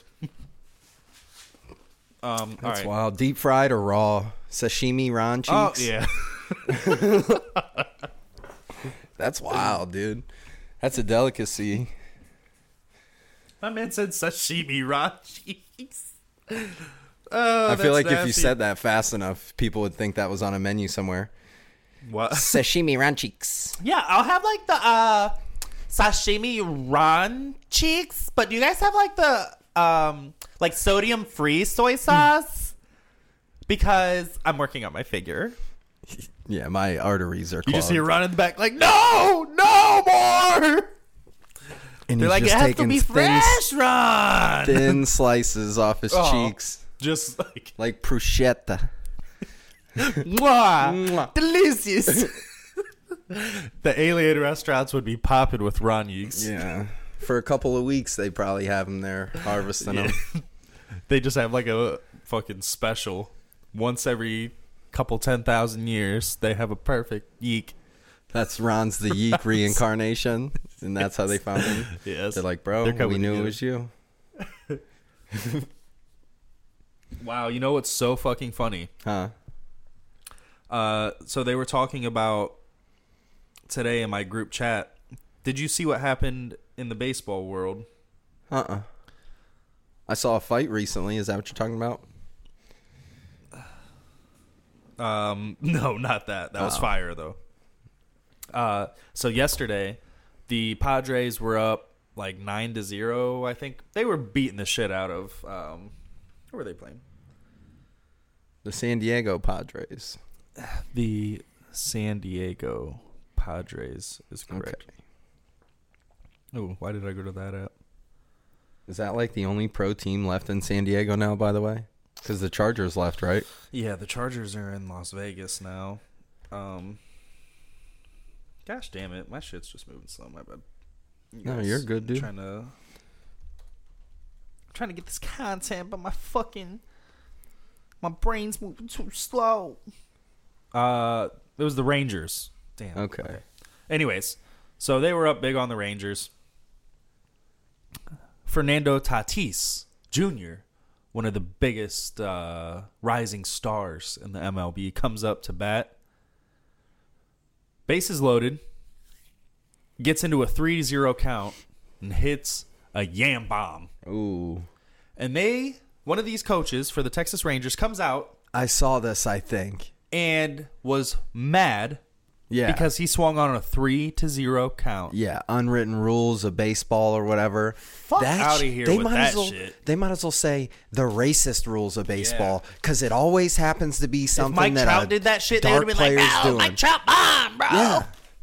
um, That's all right. wild. Deep fried or raw? Sashimi Ron cheeks? Oh, yeah. That's wild, dude. That's a delicacy. My man said sashimi raw cheeks. Oh, I feel like nasty. if you said that fast enough, people would think that was on a menu somewhere. What? Sashimi ran cheeks. Yeah, I'll have like the uh, sashimi ran cheeks. But do you guys have like the um, like sodium free soy sauce? Because I'm working on my figure. Yeah, my arteries are clogged. You just hear Ron in the back like, no, no more. And They're he's like, it just has to taking be thin, fresh, Ron. thin slices off his Oh. cheeks. Just like, Like bruschetta. mwah, Mwah. delicious. The alien restaurants would be popping with Ron Yeeks. Yeah. For a couple of weeks, they probably have them there harvesting Yeah. them. They just have like a fucking special. Once every couple ten thousand years, they have a perfect yeek. That's Ron's the Yeek reincarnation, and that's how they found him. Yes. They're like, bro, They're we coming knew to it get was you. Wow, you know what's so fucking funny? Huh? Uh, so they were talking about today in my group chat. Did you see what happened in the baseball world? Uh-uh. I saw a fight recently. Is that what you're talking about? Um, no, not that. That was Oh. fire though. Uh, so yesterday, the Padres were up like nine to zero. I think they were beating the shit out of. Um, who were they playing? The San Diego Padres. The San Diego Padres is correct. Okay. Oh, why did I go to that app? Is that like the only pro team left in San Diego now, by the way? Because the Chargers left, right? Yeah, the Chargers are in Las Vegas now. Um, gosh damn it, my shit's just moving slow. My bad. You No, guys you're good, dude. Trying to, trying to get this content, but my fucking, my brain's moving too slow. Uh, it was the Rangers. Damn. Okay. Anyways, so they were up big on the Rangers. Fernando Tatis Junior, one of the biggest uh, rising stars in the M L B, comes up to bat. Bases loaded. Gets into a three to zero count and hits a yam bomb. Ooh. And they, one of these coaches for the Texas Rangers, comes out I saw this, I think. and was mad Yeah. because he swung on a three to zero count. Yeah, unwritten rules of baseball or whatever. Fuck That outta sh- here they with might that as well, shit. They might as well say the racist rules of baseball because it always happens to be If something Mike that Trout a did that shit, they would dark have been like, player's "No, doing. Mike Trout bomb, bro." Yeah.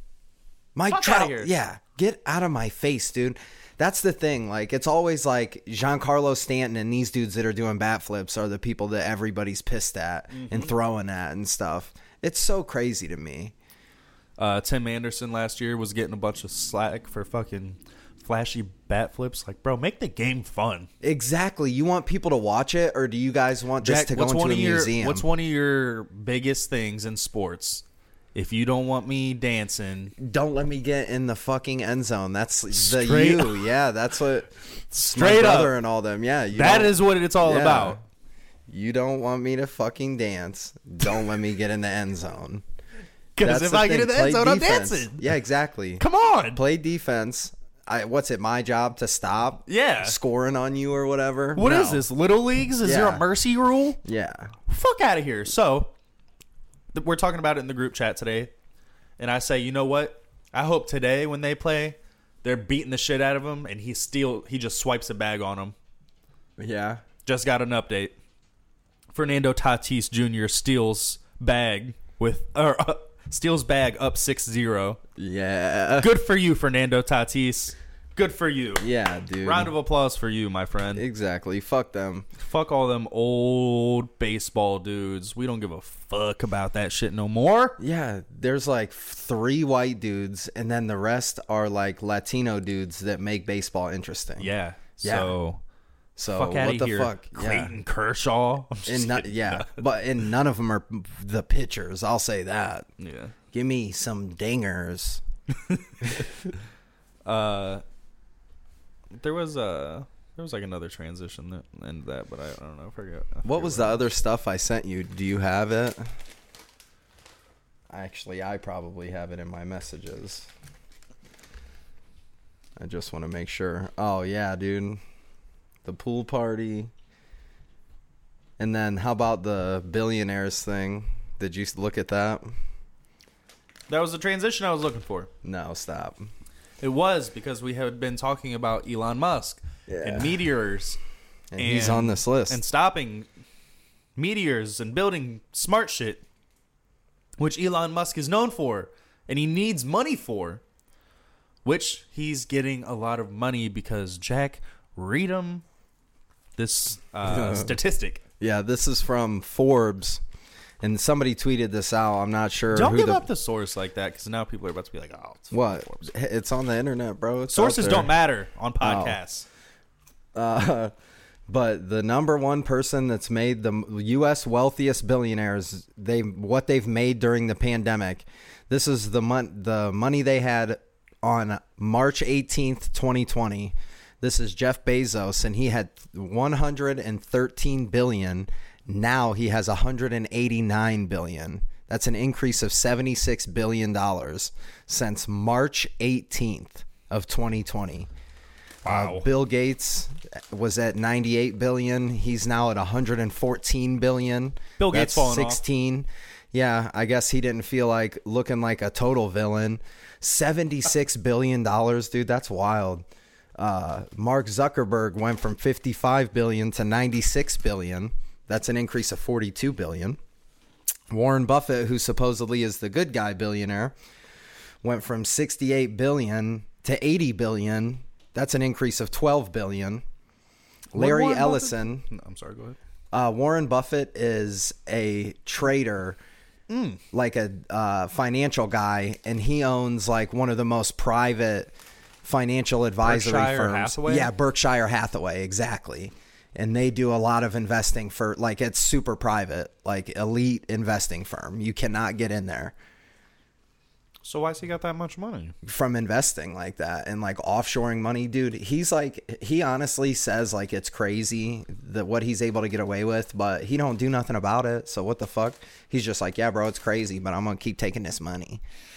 Mike Fuck outta Trout. here. Yeah. Get out of my face, dude. That's the thing. Like, it's always like Giancarlo Stanton and these dudes that are doing bat flips are the people that everybody's pissed at Mm-hmm. and throwing at and stuff. It's so crazy to me. Uh, Tim Anderson last year was getting a bunch of slack for fucking flashy bat flips. Like, bro, make the game fun. Exactly. You want people to watch it, or do you guys want this Jack, to go what's into one a of your museum? what's one of your biggest things in sports? If you don't want me dancing, Don't let me get in the fucking end zone. That's the Straight you. Yeah, that's what straight my up, brother and all them. Yeah, you that don't- is what it's all yeah. about. You don't want me to fucking dance. Don't let me get in the end zone. Because That's if the I get thing. in the end Play zone, I'm defense. dancing. Yeah, exactly. Come on. Play defense. I, what's it? My job to stop? Yeah. Scoring on you or whatever. What No. is this? Little leagues? Is there Yeah. a mercy rule? Yeah. Fuck out of here. So, th- we're talking about it in the group chat today. And I say, you know what? I hope today when they play, they're beating the shit out of him and he steal he just swipes a bag on him. Yeah. Just got an update. Fernando Tatis Junior steals bag with or uh, steals bag up six zero. Yeah. Good for you, Fernando Tatis. Good for you. Yeah, dude. Round of applause for you, my friend. Exactly. Fuck them. Fuck all them old baseball dudes. We don't give a fuck about that shit no more. Yeah, there's like three white dudes, and then the rest are like Latino dudes that make baseball interesting. Yeah. Yeah. So So fuck out what of the here, fuck? Clayton Yeah. Kershaw. I'm just And not, kidding. yeah, but and none of them are the pitchers. I'll say that. Yeah. Give me some dingers. Uh, there was uh there was like another transition that ended that, but I, I don't know. I forgot. I What forget was the other stuff I sent you? Do you have it? Actually, I probably have it in my messages. I just want to make sure. Oh, yeah, dude. The pool party. And then how about the billionaires thing? Did you look at that? That was the transition I was looking for. No, stop. It was because we had been talking about Elon Musk Yeah. and meteors. And, and he's on this list. And stopping meteors and building smart shit, which Elon Musk is known for and he needs money for, which he's getting a lot of money because, Jack, read him this uh, statistic. Yeah, this is from Forbes, and somebody tweeted this out. I'm not sure. Don't who give the, up the source like that, because now people are about to be like, oh, it's what? Forbes. It's on the internet, bro. It's Sources out there. don't matter on podcasts. Oh. Uh, but the number one person that's made the U S wealthiest billionaires, they what they've made during the pandemic. This is the mon- the money they had on March eighteenth, twenty twenty. This is Jeff Bezos, and he had one hundred thirteen billion dollars. Now he has one hundred eighty-nine billion dollars. That's an increase of seventy-six billion dollars since March eighteenth of twenty twenty. Wow. Uh, Bill Gates was at ninety-eight billion dollars. He's now at one hundred fourteen billion dollars. Bill Gates That's falling sixteen. Off. Yeah, I guess he didn't feel like looking like a total villain. seventy-six billion dollars, dude. That's wild. Uh, Mark Zuckerberg went from fifty-five billion dollars to ninety-six billion dollars. That's an increase of forty-two billion dollars. Warren Buffett, who supposedly is the good guy billionaire, went from sixty-eight billion dollars to eighty billion dollars. That's an increase of twelve billion dollars. Larry Warren Ellison. Buffett? No, I'm sorry, go ahead. Uh, Warren Buffett is a trader, mm. like a uh, financial guy, and he owns like one of the most private financial advisory Berkshire firms. Hathaway? Yeah, Berkshire Hathaway, exactly. And they do a lot of investing for, like, it's super private, like elite investing firm. You cannot get in there. So why's he got that much money? From investing like that and like offshoring money, dude. He's like, he honestly says like it's crazy that what he's able to get away with, but he don't do nothing about it. So what the fuck? He's just like, yeah, bro, it's crazy, but I'm gonna keep taking this money.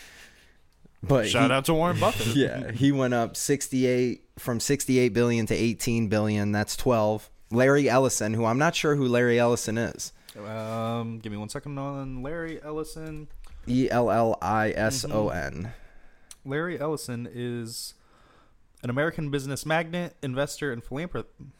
But shout he, out to Warren Buffett. Yeah, he went up sixty-eight from sixty-eight billion to eighteen billion. That's twelve. Larry Ellison, who I'm not sure who Larry Ellison is. Um, give me one second on Larry Ellison. E L L I S O N. Larry Ellison is an American business magnate, investor, and philanthrop-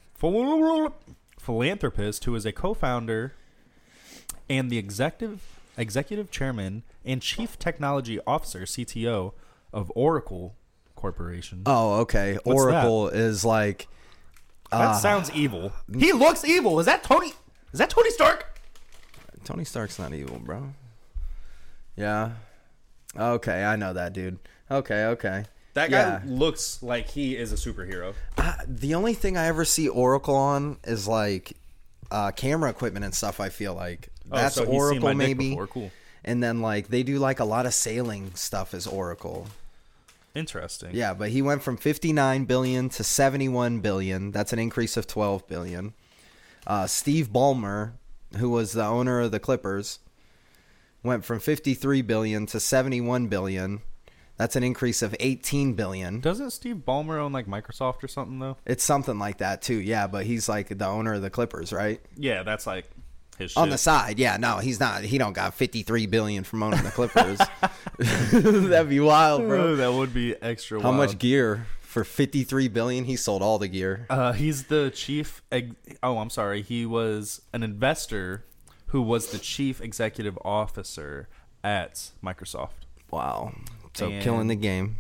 philanthropist who is a co-founder and the executive executive chairman and chief technology officer, C T O, of Oracle Corporation. Oh, okay. What's Oracle that? is like... That uh, sounds evil. He looks evil. Is that Tony? Is that Tony Stark? Tony Stark's not evil, bro. Yeah. Okay, I know that dude. Okay, okay. That guy yeah. looks like he is a superhero. Uh, the only thing I ever see Oracle on is like uh, camera equipment and stuff. I feel like that's oh, so he's Oracle, seen my dick maybe. before. Cool. And then like they do like a lot of sailing stuff as Oracle. Interesting. Yeah, but he went from fifty-nine billion to seventy-one billion. That's an increase of twelve billion. Uh, Steve Ballmer, who was the owner of the Clippers, went from fifty-three billion to seventy-one billion. That's an increase of eighteen billion. Doesn't Steve Ballmer own like Microsoft or something though? It's something like that too. Yeah, but he's like the owner of the Clippers, right? Yeah, that's like his shit. On the side. Yeah, no, he's not. He don't got fifty-three billion from owning the Clippers. That'd be wild, bro. That would be extra How wild. much gear for fifty-three billion? He sold all the gear. Uh, he's the chief. Ex- oh, I'm sorry. He was an investor who was the chief executive officer at Microsoft. Wow. So And- killing the game.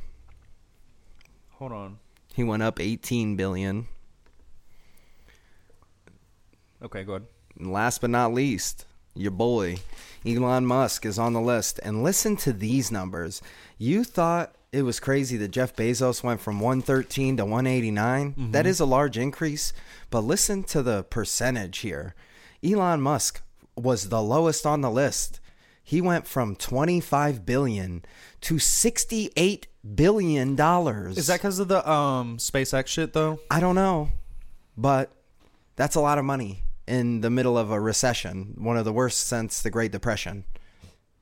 Hold on. He went up eighteen billion. Okay, go ahead. And last but not least, your boy Elon Musk is on the list. And listen to these numbers. You thought it was crazy that Jeff Bezos went from one thirteen to one eighty-nine. Mm-hmm. That is a large increase, but listen to the percentage here. Elon Musk was the lowest on the list. He went from twenty-five billion to sixty-eight billion dollars. Is that because of the um SpaceX shit though? I don't know, but that's a lot of money in the middle of a recession, one of the worst since the Great Depression.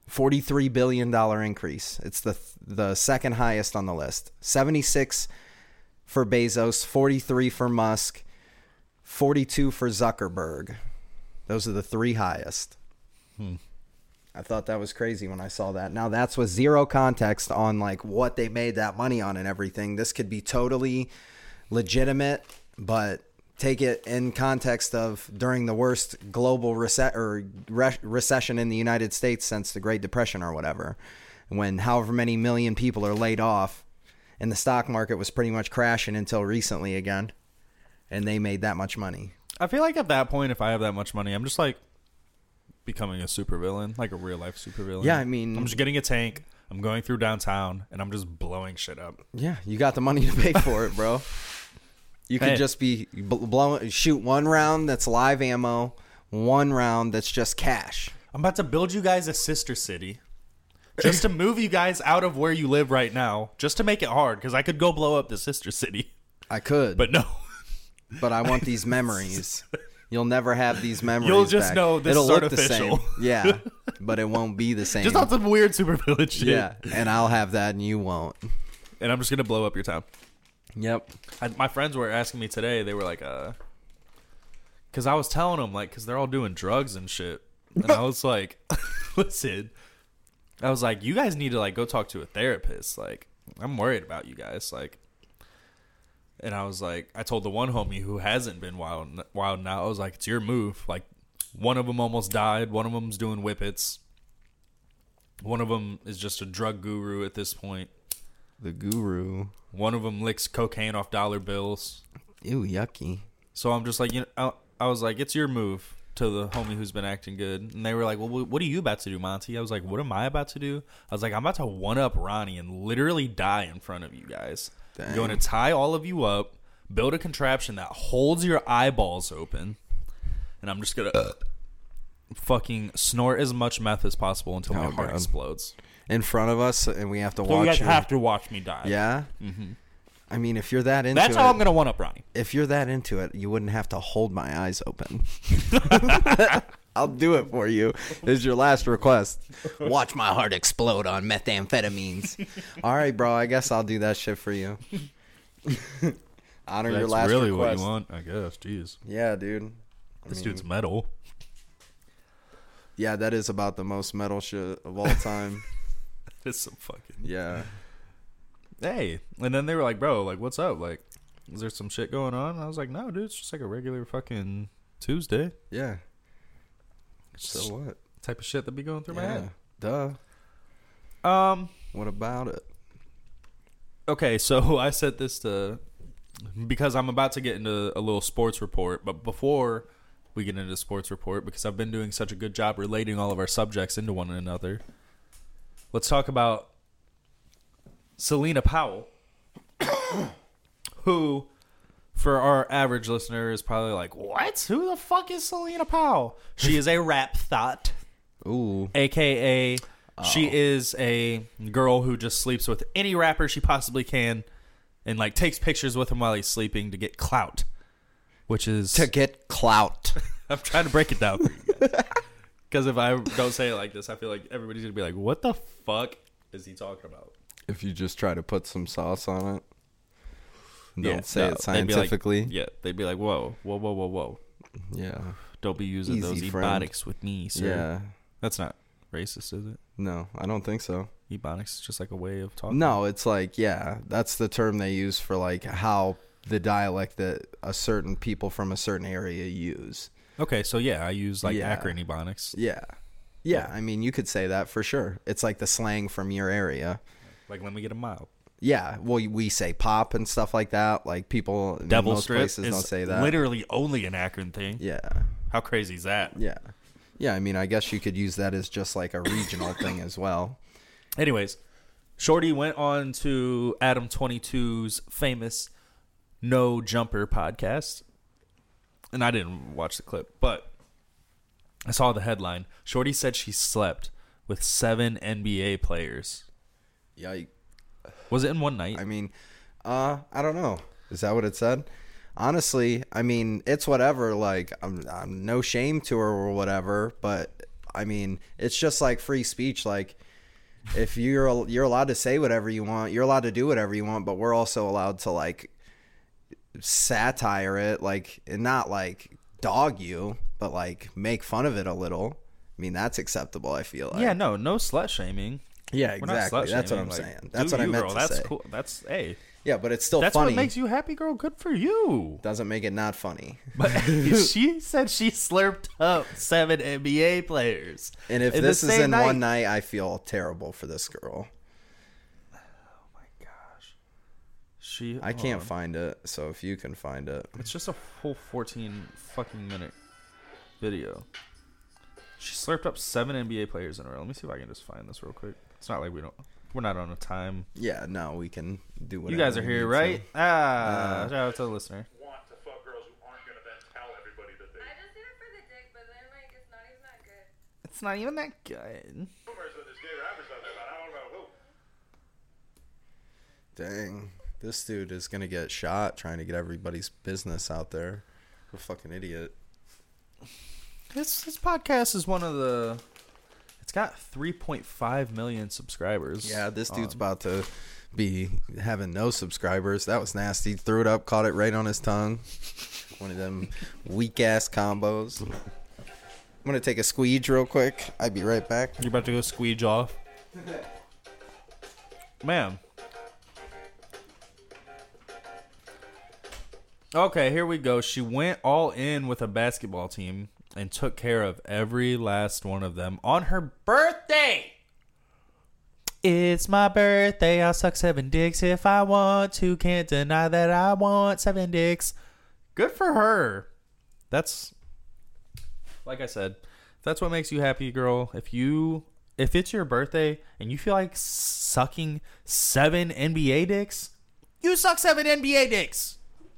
forty-three billion dollars increase. It's the the second highest on the list. seventy-six for Bezos, forty-three for Musk, forty-two for Zuckerberg. Those are the three highest. Hmm. I thought that was crazy when I saw that. Now, that's with zero context on like what they made that money on and everything. This could be totally legitimate, but take it in context of during the worst global rece- or re- recession in the United States since the Great Depression or whatever, when however many million people are laid off and the stock market was pretty much crashing until recently again, and they made that much money. I feel like at that point, if I have that much money, I'm just like becoming a supervillain, like a real life supervillain. Yeah, I mean, I'm just getting a tank. I'm going through downtown and I'm just blowing shit up. Yeah, you got the money to pay for it, bro. You could Hey. just be blowing, shoot one round that's live ammo, one round that's just cash. I'm about to build you guys a sister city. Just to move you guys out of where you live right now. Just to make it hard. Because I could go blow up the sister city. I could, But no. but I want these memories. You'll never have these memories. You'll just back. know this It'll is look artificial. the same. Yeah, but it won't be the same. Just on some weird supervillain shit. Yeah, and I'll have that and you won't. And I'm just going to blow up your town. Yep. I, my friends were asking me today. They were like, uh... Because I was telling them, like, because they're all doing drugs and shit. And I was like, listen... I was like, you guys need to, like, go talk to a therapist. Like, I'm worried about you guys. Like, and I was like, I told the one homie who hasn't been wild, wild now, I was like, it's your move. Like, one of them almost died. One of them's doing whippets. One of them is just a drug guru at this point. The guru. One of them licks cocaine off dollar bills. Ew, yucky. So I'm just like, you know, I, I was like, it's your move. To the homie who's been acting good. And they were like, well, what are you about to do, Monty? I was like, what am I about to do? I was like, I'm about to one-up Ronnie and literally die in front of you guys. Dang. I'm going to tie all of you up, build a contraption that holds your eyeballs open, and I'm just going to uh, fucking snort as much meth as possible until my Oh, heart God. explodes. In front of us, and we have to So watch you guys you. have to watch me die. Yeah? Mm-hmm. I mean, if you're that into That's it. how I'm going to one-up Ronnie. If you're that into it, you wouldn't have to hold my eyes open. I'll do it for you. Is your last request. Watch my heart explode on methamphetamines. All right, bro. I guess I'll do that shit for you. Honor That's your last really request. what you want, I guess. Jeez. Yeah, dude. I This mean, dude's metal. Yeah, that is about the most metal shit of all time. It's some fucking... Yeah. Hey, and then they were like, bro, like, what's up? Like, is there some shit going on? I was like, no, dude, it's just like a regular fucking Tuesday. Yeah. It's So just what? type of shit that be going through Yeah. Duh. my head. Um, What about it? okay, so I said this to, because I'm about to get into a little sports report, but before we get into sports report, because I've been doing such a good job relating all of our subjects into one another, let's talk about Selena Powell, who, for our average listener, is probably like, what? Who the fuck is Selena Powell? She is a rap thought, Ooh. a k a she Oh. is a girl who just sleeps with any rapper she possibly can and, like, takes pictures with him while he's sleeping to get clout, which is... To get clout. I'm trying to break it down for you guys. Because if I don't say it like this, I feel like everybody's going to be like, what the fuck is he talking about? If you just try to put some sauce on it. Don't Yeah, say no, it they'd be like- scientifically. Yeah, they'd be like, whoa, whoa, whoa, whoa, whoa. Yeah. Don't be using Easy, those friend. ebonics with me, sir. Yeah. That's not racist, is it? No, I don't think so. Ebonics is just like a way of talking. No, it's like, yeah, that's the term they use for like how the dialect that a certain people from a certain area use. Okay, so yeah, I use like Yeah. Akron ebonics. Yeah. Yeah, I mean, you could say that for sure. It's like the slang from your area. Like, let me get a mile. Yeah, well, we say pop and stuff like that. Like people in Devil most strip places is don't say that. literally only an Akron thing. Yeah. How crazy is that? Yeah. Yeah, I mean, I guess you could use that as just like a regional thing as well. Anyways, Shorty went on to Adam twenty-two's famous No Jumper podcast. And I didn't watch the clip, but I saw the headline. Shorty said she slept with seven N B A players. Yikes. Was it in one night? I mean, uh, I don't know. Is that what it said? Honestly, I mean, it's whatever. Like, I'm, I'm no shame to her or whatever, but I mean, it's just like free speech. Like, if you're you're allowed to say whatever you want, you're allowed to do whatever you want, but we're also allowed to like satire it, like, and not like dog you, but like make fun of it a little. I mean, that's acceptable, I feel like. Yeah, no, no slut shaming. Yeah, We're not exactly. slut That's what I'm shaming, like, saying. That's do what I you, meant girl. to That's say. cool. That's hey. Yeah, but it's still That's funny. what makes you happy, girl. Good for you. Doesn't make it not funny. But she said she slurped up seven N B A players. And if in this the is same in night. one night, I feel terrible for this girl. Oh my gosh. She. I hold can't on. find it, so if you can find it. It's just a full fourteen fucking minute video. She slurped up seven N B A players in a row. Let me see if I can just find this real quick. It's not like we don't. We're not on a time. Yeah, no, we can do whatever. You guys are we here, need right? to. Ah, Uh, shout out to the listener. Want to fuck girls who aren't gonna then tell everybody that they. I just did it for the dick, but then like it's not even that good. It's not even that good. Rumors that there's gay rappers out there, but I don't know who. Dang, this dude is gonna get shot trying to get everybody's business out there. What a fucking idiot. This this podcast is one of the. It's got three point five million subscribers. Yeah, this dude's Um, about to be having no subscribers. That was nasty. Threw it up, caught it right on his tongue. One of them weak ass combos. I'm gonna take a squeege real quick. I'll be right back. You're about to go squeege off. Man. Okay, here we go. She went all in with a basketball team and took care of every last one of them on her birthday. It's my birthday. I'll suck seven dicks if I want to. Can't deny that I want seven dicks. Good for her. That's, like I said, if that's what makes you happy, girl. If you, if it's your birthday and you feel like sucking seven N B A dicks, you suck seven N B A dicks.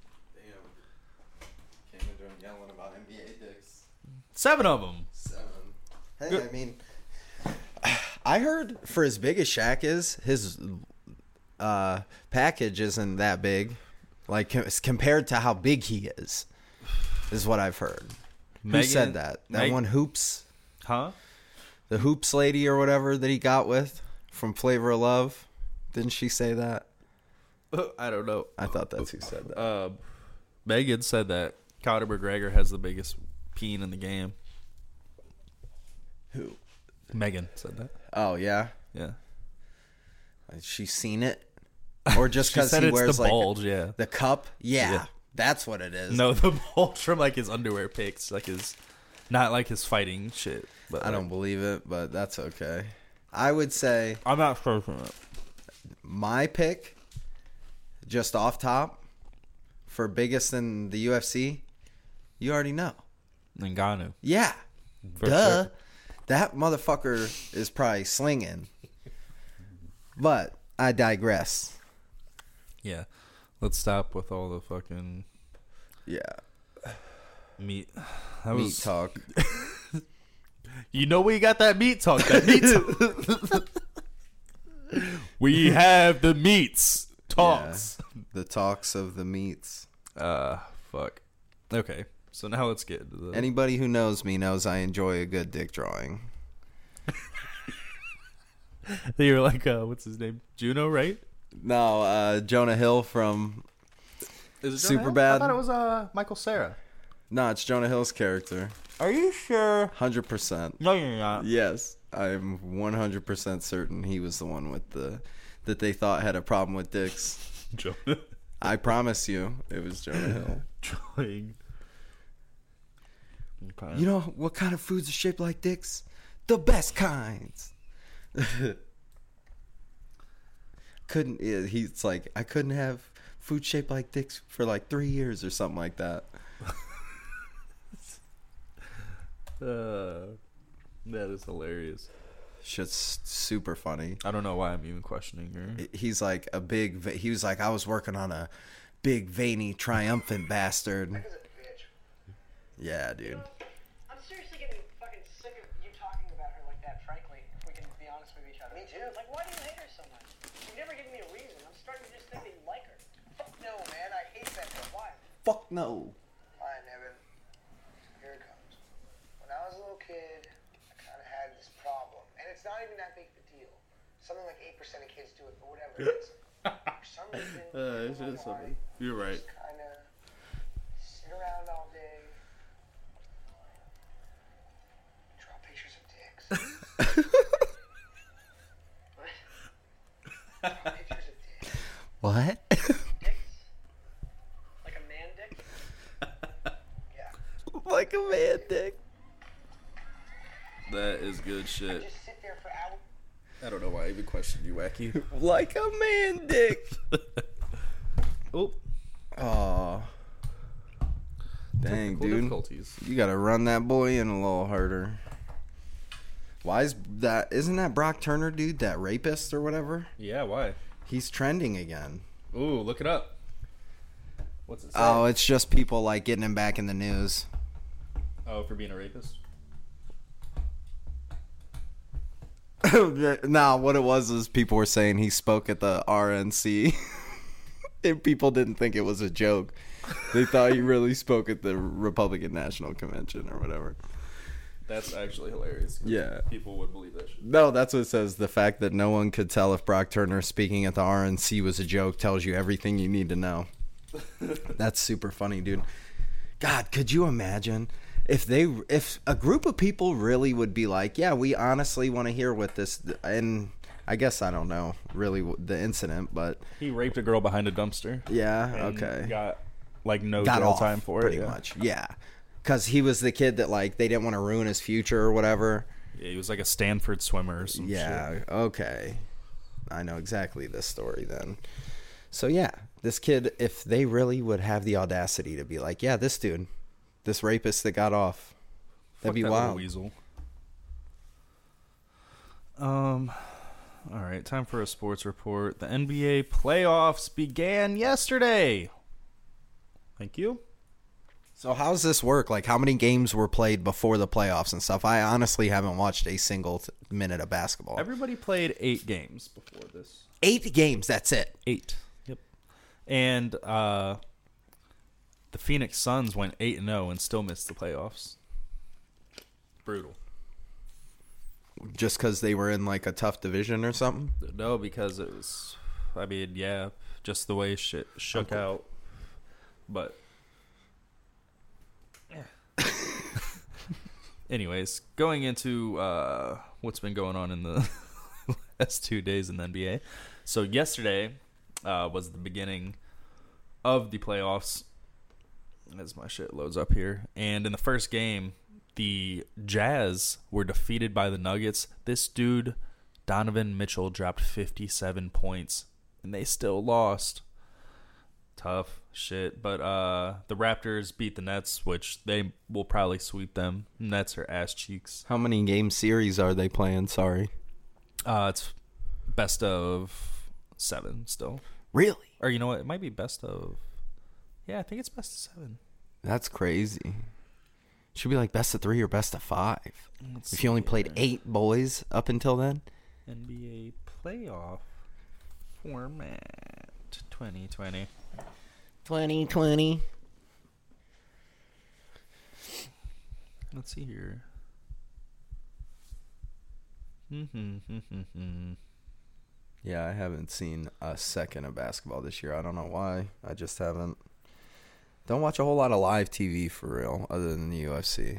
Damn. Came in doing yelling about N B A dicks. Seven of them. Seven. Hey, Good. I mean, I heard for as big as Shaq is, his uh, package isn't that big. Like, com- compared to how big he is, is what I've heard. Who Megan- said that? That Meg- one Hoops? Huh? The Hoops lady or whatever that he got with from Flavor of Love? Didn't she say that? I don't know. I thought that's who said that. Uh, Megan said that Conor McGregor has the biggest peen in the game. Who? Megan said that. Oh, yeah? Yeah. Has she seen it? Or just She because said he it's wears the like bulge, yeah. the cup? Yeah, Yeah. that's what it is. No, the bulge from like his underwear pics, like his, not like his fighting shit. But I don't believe it, but that's okay. I would say I'm not sure from it. my pick, just off top, for biggest in the U F C, you already know. Ngannou. Yeah. For Duh. sure. That motherfucker is probably slinging. But I digress. Yeah. Let's stop with all the fucking Yeah. meat. That Meat was, talk. You know we got that meat talk. That meat talk. We have the meats talks. Yeah. The talks of the meats. Uh, fuck. Okay, so now let's get into the. Anybody who knows me knows I enjoy a good dick drawing. You were like, uh, what's his name? Juno, right? No, uh, Jonah Hill from... Is Jonah Hill? Superbad. I thought it was uh Michael Cera. No, it's Jonah Hill's character. Are you sure? one hundred percent. No, you're not. Yes, I'm one hundred percent certain he was the one with the... that they thought had a problem with dicks. Jonah. I promise you, it was Jonah Hill. Drawing. Okay. You know what kind of foods are shaped like dicks? The best kinds. couldn't yeah, he's like I couldn't have food shaped like dicks for like three years or something like that. Uh, that is hilarious. Shit's super funny. I don't know why I'm even questioning her. He's like a big va- he was like I was working on a big veiny triumphant bastard. Yeah, dude. I'm seriously getting fucking sick of you talking about her like that, frankly, if we can be honest with each other. Me too. Like, why do you hate her so much? You've never given me a reason. I'm starting to just think that you like her. Fuck no, man. I hate that girl. Why? Fuck no. Fine, Evan. Here it comes. When I was a little kid, I kind of not even that big of a deal. Something like eight percent of kids do it, but whatever it is. For some reason, Uh, it's I don't just know why, something. You're right. just kind of sit around all day, draw pictures of dicks. What? Draw pictures of dicks. What? Dicks? Like a man dick? Yeah. Like a man dick. That is good shit. Just sit there for hours. I don't know why I even questioned you, Wacky. Like a man dick. Oh, Oh. Dang, technical dude. difficulties. You gotta run that boy in a little harder. Why is that? Isn't that Brock Turner, dude? That rapist or whatever? Yeah, why? He's trending again. Ooh, look it up. What's it say? Oh, it's just people like getting him back in the news. Oh, for being a rapist? Nah, what it was is people were saying he spoke at the R N C. And people didn't think it was a joke. They thought he really spoke at the Republican National Convention or whatever. That's actually hilarious. 'Cause Yeah. People would believe that shit. No, that's what it says. The fact that no one could tell if Brock Turner speaking at the R N C was a joke tells you everything you need to know. That's super funny, dude. God, could you imagine if they if a group of people really would be like, yeah, we honestly want to hear what this, and I guess I don't know really the incident, but He raped a girl behind a dumpster. yeah, and okay. Got like no Got jail off, time for pretty it. Yeah. much. Yeah. Because he was the kid that, like, they didn't want to ruin his future or whatever. Yeah, he was like a Stanford swimmer or some Yeah, shit. okay. I know exactly this story then. So, yeah, this kid, if they really would have the audacity to be like, yeah, this dude, this rapist that got off, that'd Fuck be that little wild. Weasel. Um, all right, time for a sports report. The N B A playoffs began yesterday. Thank you. So, how's this work? Like, how many games were played before the playoffs and stuff? I honestly haven't watched a single th- minute of basketball. Everybody played eight games before this. Eight games, that's it. Eight. Yep. And uh, the Phoenix Suns went eight and zero and still missed the playoffs. Brutal. Just because they were in, like, a tough division or something? No, because it was. I mean, yeah, just the way shit shook Okay. out. But. Anyways, going into uh, what's been going on in the last two days in the N B A. So yesterday uh, was the beginning of the playoffs, as my shit loads up here. And in the first game, the Jazz were defeated by the Nuggets. This dude, Donovan Mitchell, dropped fifty-seven points, and they still lost. Tough shit. But uh, the Raptors beat the Nets, which they will probably sweep them. Nets are ass cheeks. How many game series are they playing? Sorry. Uh, it's best of seven still. Really? Or you know what? It might be best of... Yeah, I think it's best of seven. That's crazy. Should be like best of three or best of five. Let's If you only see played here. eight boys up until then. N B A playoff format twenty twenty. twenty twenty. Let's see here. Mm-hmm. Yeah, I haven't seen a second of basketball this year. I don't know why. I just haven't. Don't watch a whole lot of live T V for real, other than the U F C.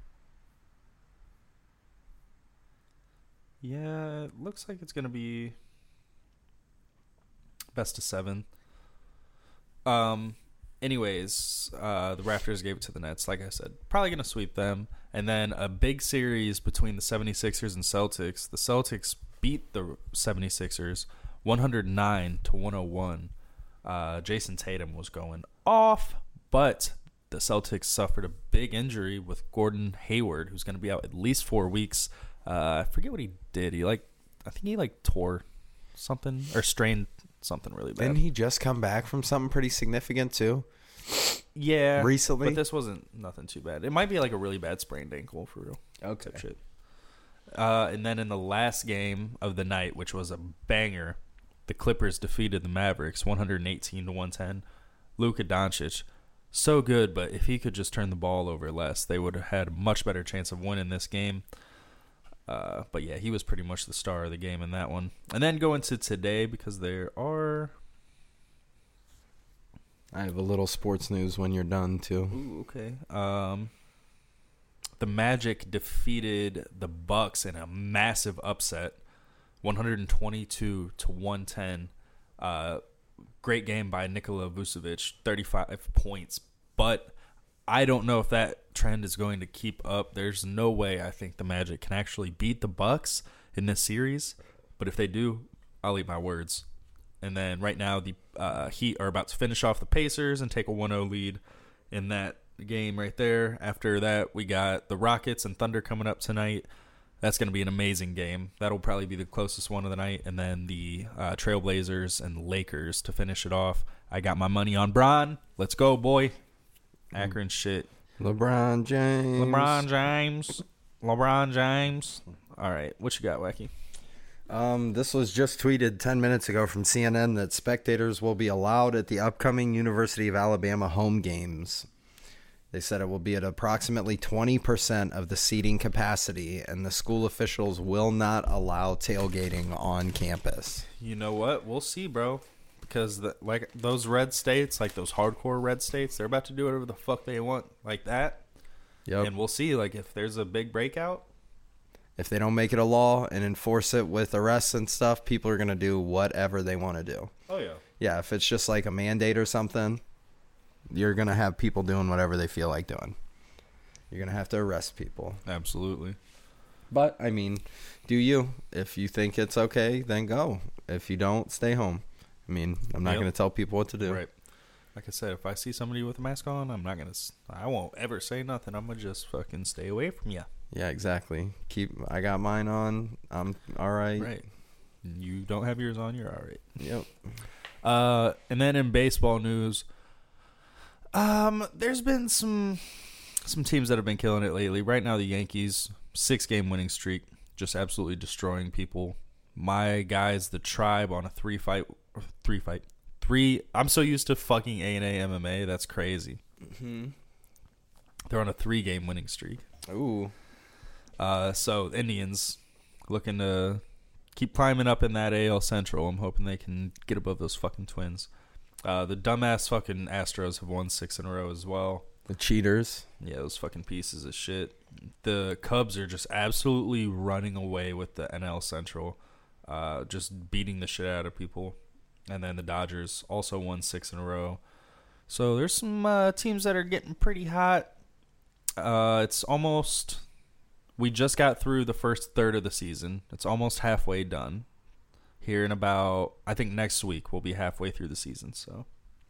Yeah, it looks like it's going to be best of seven. Um, anyways, uh, the Raptors gave it to the Nets, like I said. Probably going to sweep them. And then a big series between the seventy-sixers and Celtics. The Celtics beat the seventy-sixers one oh nine to one oh one. Uh, Jason Tatum was going off, but the Celtics suffered a big injury with Gordon Hayward, who's going to be out at least four weeks. Uh, I forget what he did. He like, I think he like tore something or strained something really bad. Didn't he just come back from something pretty significant too? Yeah, recently? but this wasn't nothing too bad. It might be like a really bad sprained ankle for real. Okay. Type shit. Uh, and then in the last game of the night, which was a banger, the Clippers defeated the Mavericks one eighteen to one ten. Luka Doncic, so good, but if he could just turn the ball over less, they would have had a much better chance of winning this game. Uh, but yeah, he was pretty much the star of the game in that one. And then go into today because there are. I have a little sports news when you're done too. Ooh, okay. Um, the Magic defeated the Bucks in a massive upset, one twenty-two to one ten. Uh, great game by Nikola Vucevic, thirty-five points. But I don't know if that trend is going to keep up. There's no way I think the Magic can actually beat the Bucks in this series. But if they do, I'll eat my words. And then right now the uh, Heat are about to finish off the Pacers and take a one oh lead in that game right there. After that, we got the Rockets and Thunder coming up tonight. That's going to be an amazing game. That'll probably be the closest one of the night. And then the uh, Trailblazers and Lakers to finish it off. I got my money on Bron. Let's go, boy. Akron shit. LeBron James. LeBron James. LeBron James. All right. What you got, Wacky? Um, this was just tweeted ten minutes ago from C N N that spectators will be allowed at the upcoming University of Alabama home games. They said it will be at approximately twenty percent of the seating capacity, and the school officials will not allow tailgating on campus. You know what? We'll see, bro. Because the, like those red states, like those hardcore red states, they're about to do whatever the fuck they want like that. Yep. And we'll see, like, if there's a big breakout. If they don't make it a law and enforce it with arrests and stuff, people are going to do whatever they want to do. Oh, yeah. Yeah, if it's just like a mandate or something, you're going to have people doing whatever they feel like doing. You're going to have to arrest people. Absolutely. But, I mean, do you? If you think it's okay, then go. If you don't, stay home. I mean, I'm not Yep. going to tell people what to do. Right. Like I said, if I see somebody with a mask on, I'm not going to, I won't ever say nothing. I'm going to just fucking stay away from you. Yeah, exactly. Keep. I got mine on. I'm all right. Right. You don't have yours on, you're all right. Yep. Uh, and then in baseball news, um, there's been some some teams that have been killing it lately. Right now, the Yankees, six-game winning streak, just absolutely destroying people. My guys, the Tribe, on a three-fight, three-fight, three. I'm so used to fucking A and A M M A. That's crazy. Mm-hmm. They're on a three-game winning streak. Ooh. Uh, so Indians looking to keep climbing up in that A L Central. I'm hoping they can get above those fucking Twins. Uh, the dumbass fucking Astros have won six in a row as well. The cheaters. Yeah, those fucking pieces of shit. The Cubs are just absolutely running away with the N L Central, uh, just beating the shit out of people. And then the Dodgers also won six in a row. So there's some uh, teams that are getting pretty hot. Uh, it's almost... We just got through the first third of the season. It's almost halfway done. Here in about, I think next week, we'll be halfway through the season. So,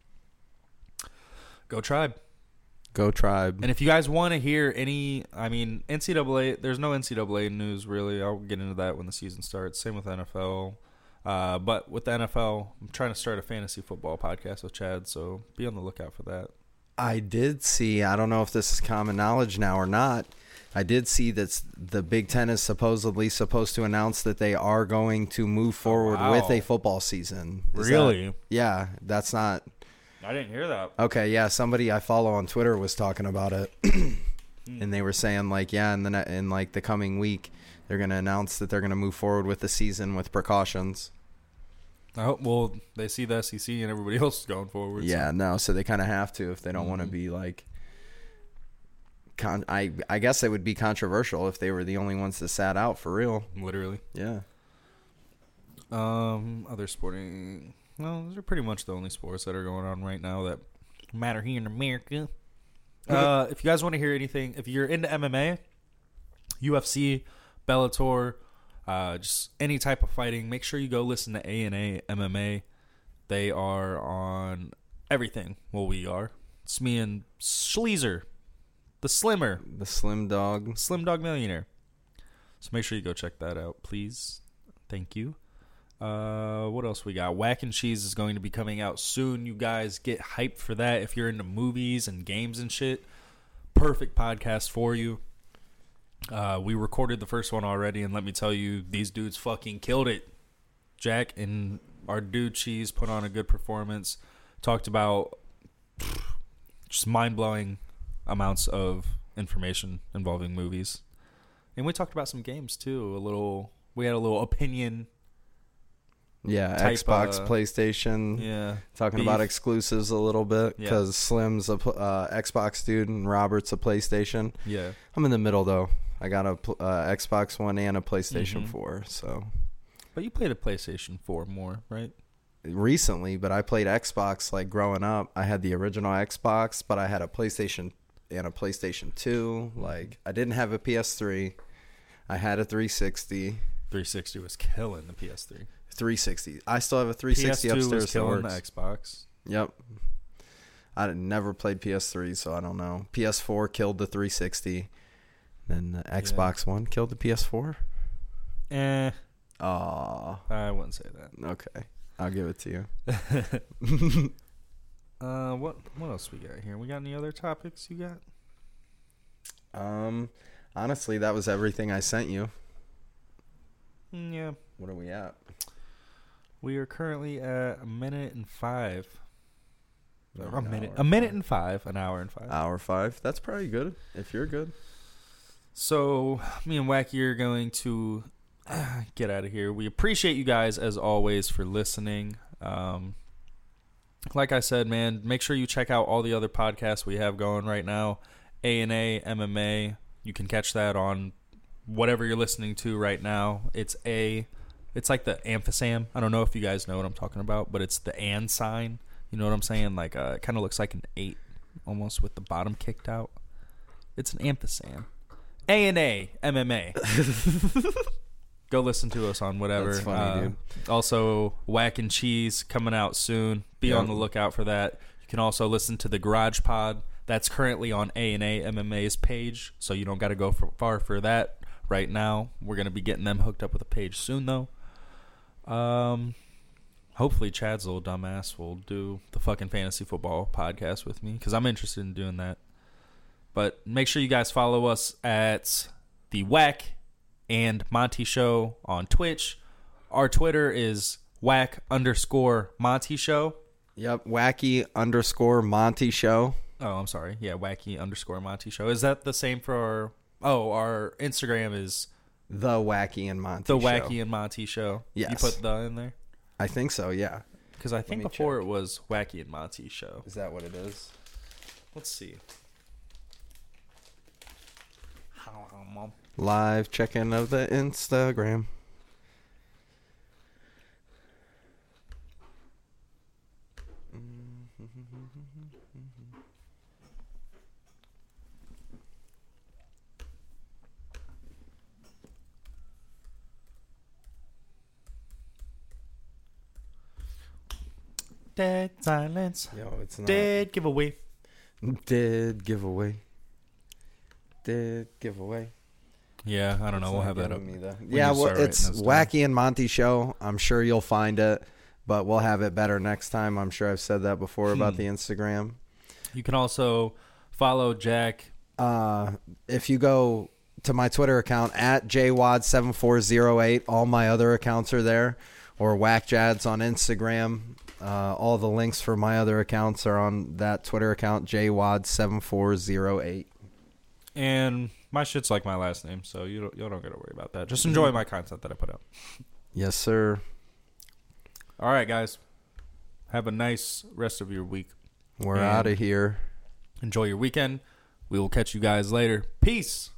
go Tribe. Go Tribe. And if you guys want to hear any, I mean, N C double A, there's no N C double A news really. I'll get into that when the season starts. Same with N F L. Uh, but with the N F L, I'm trying to start a fantasy football podcast with Chad. So, be on the lookout for that. I did see, I don't know if this is common knowledge now or not, I did see that the Big Ten is supposedly supposed to announce that they are going to move forward wow. with a football season. Is Really? that- yeah, that's not... I didn't hear that. Okay, yeah, somebody I follow on Twitter was talking about it. And they were saying, like, yeah, in the, ne- in, like, the coming week, they're going to announce that they're going to move forward with the season with precautions. I hope, well, they see the S E C and everybody else is going forward. Yeah, so. no, so they kind of have to if they don't Mm-hmm. want to be, like... Con- I I guess it would be controversial if they were the only ones that sat out for real. Literally. Yeah. Um, other sporting... Well, those are pretty much the only sports that are going on right now that matter here in America. Uh, if you guys want to hear anything, if you're into M M A, U F C, Bellator, uh, just any type of fighting, make sure you go listen to A and A M M A. They are on everything. Well, we are. It's me and Schleezer, the Slimmer, The Slim Dog. Slim Dog Millionaire. So make sure you go check that out, please. Thank you. Uh, what else we got? Whack and Cheese is going to be coming out soon. You guys get hyped for that. If you're into movies and games and shit, perfect podcast for you. Uh, we recorded the first one already, and let me tell you, these dudes fucking killed it. Jack and our dude Cheese put on a good performance. Talked about just mind-blowing amounts of information involving movies. And we talked about some games too. A little, we had a little opinion. Yeah, Type, Xbox, uh, about Yeah, talking beef. about exclusives a little bit Yeah. because Slim's a pl- uh, Xbox dude and Robert's a PlayStation. Yeah. I'm in the middle though. I got a pl- uh, Xbox One and a PlayStation Mhm. four. So But you played a PlayStation four more, right? recently, but I played Xbox like growing up. I had the original Xbox, but I had a PlayStation and a PlayStation two. Like I didn't have a P S three. I had a three sixty. three sixty was killing the P S three. three sixty. I still have a three sixty P S two upstairs. was that killing the works. Xbox. Yep. I never played P S three, so I don't know. P S four killed the three sixty. Then the Xbox One killed the P S four. Eh, Aw. I wouldn't say that. Okay. I'll give it to you. Uh, what what else we got here? We got any other topics you got? Um, honestly, that was everything I sent you. Mm, yeah, What are we at? we are currently at a minute and five. Or a an minute, hour a minute five. and five, an hour and five. Hour five. That's probably good if you're good. So, me and Wacky are going to uh, get out of here. We appreciate you guys, as always, for listening. Um, like I said, man, make sure you check out all the other podcasts we have going right now. A and A, M M A. You can catch that on whatever you're listening to right now. It's A. It's like the amphasam. I don't know if you guys know what I'm talking about, but it's the and sign. You know what I'm saying? Like, uh, it kind of looks like an eight, almost with the bottom kicked out. It's an amphasam. A and A, M M A. Go listen to us on whatever. That's funny, Uh, dude. Also, Whack and Cheese coming out soon. Be Yeah. on the lookout for that. You can also listen to the Garage Pod. That's currently on A and A M M A's page, so you don't got to go for, far for that right now. We're going to be getting them hooked up with a page soon, though. Um, hopefully Chad's little dumbass will do the fucking fantasy football podcast with me, because I'm interested in doing that. But make sure you guys follow us at the Whack and Monty Show on Twitch. Our Twitter is Whack underscore Monty Show. Yep. Wacky underscore Monty Show. Oh, I'm sorry. Yeah, Wacky underscore Monty Show. Is that the same for our... Oh, our Instagram is The Wacky and Monty the Show. Wacky and Monty Show. Yes. You put the in there? I think so, yeah. Because I think me before check. it was Wacky and Monty Show. Is that what it is? Let's see. Live check-in of the Instagram. Dead silence. Yo, it's not. Dead giveaway. Dead giveaway. Dead giveaway. Yeah, I don't know. It's We'll not have that up. giving me the- when Yeah, you well, start it's writing those down. Wacky and Monty Show. I'm sure you'll find it, but we'll have it better next time. I'm sure I've said that before about Hmm. the Instagram. You can also follow Jack. Uh, if you go to my Twitter account at J Wad seven four zero eight, all my other accounts are there, or WhackJads on Instagram. Uh, all the links for my other accounts are on that Twitter account, J Wad seven four zero eight. And my shit's like my last name, so you don't, you don't got to worry about that. Just enjoy my content that I put out. Yes, sir. All right, guys. Have a nice rest of your week. We're And- out of here. Enjoy your weekend. We will catch you guys later. Peace.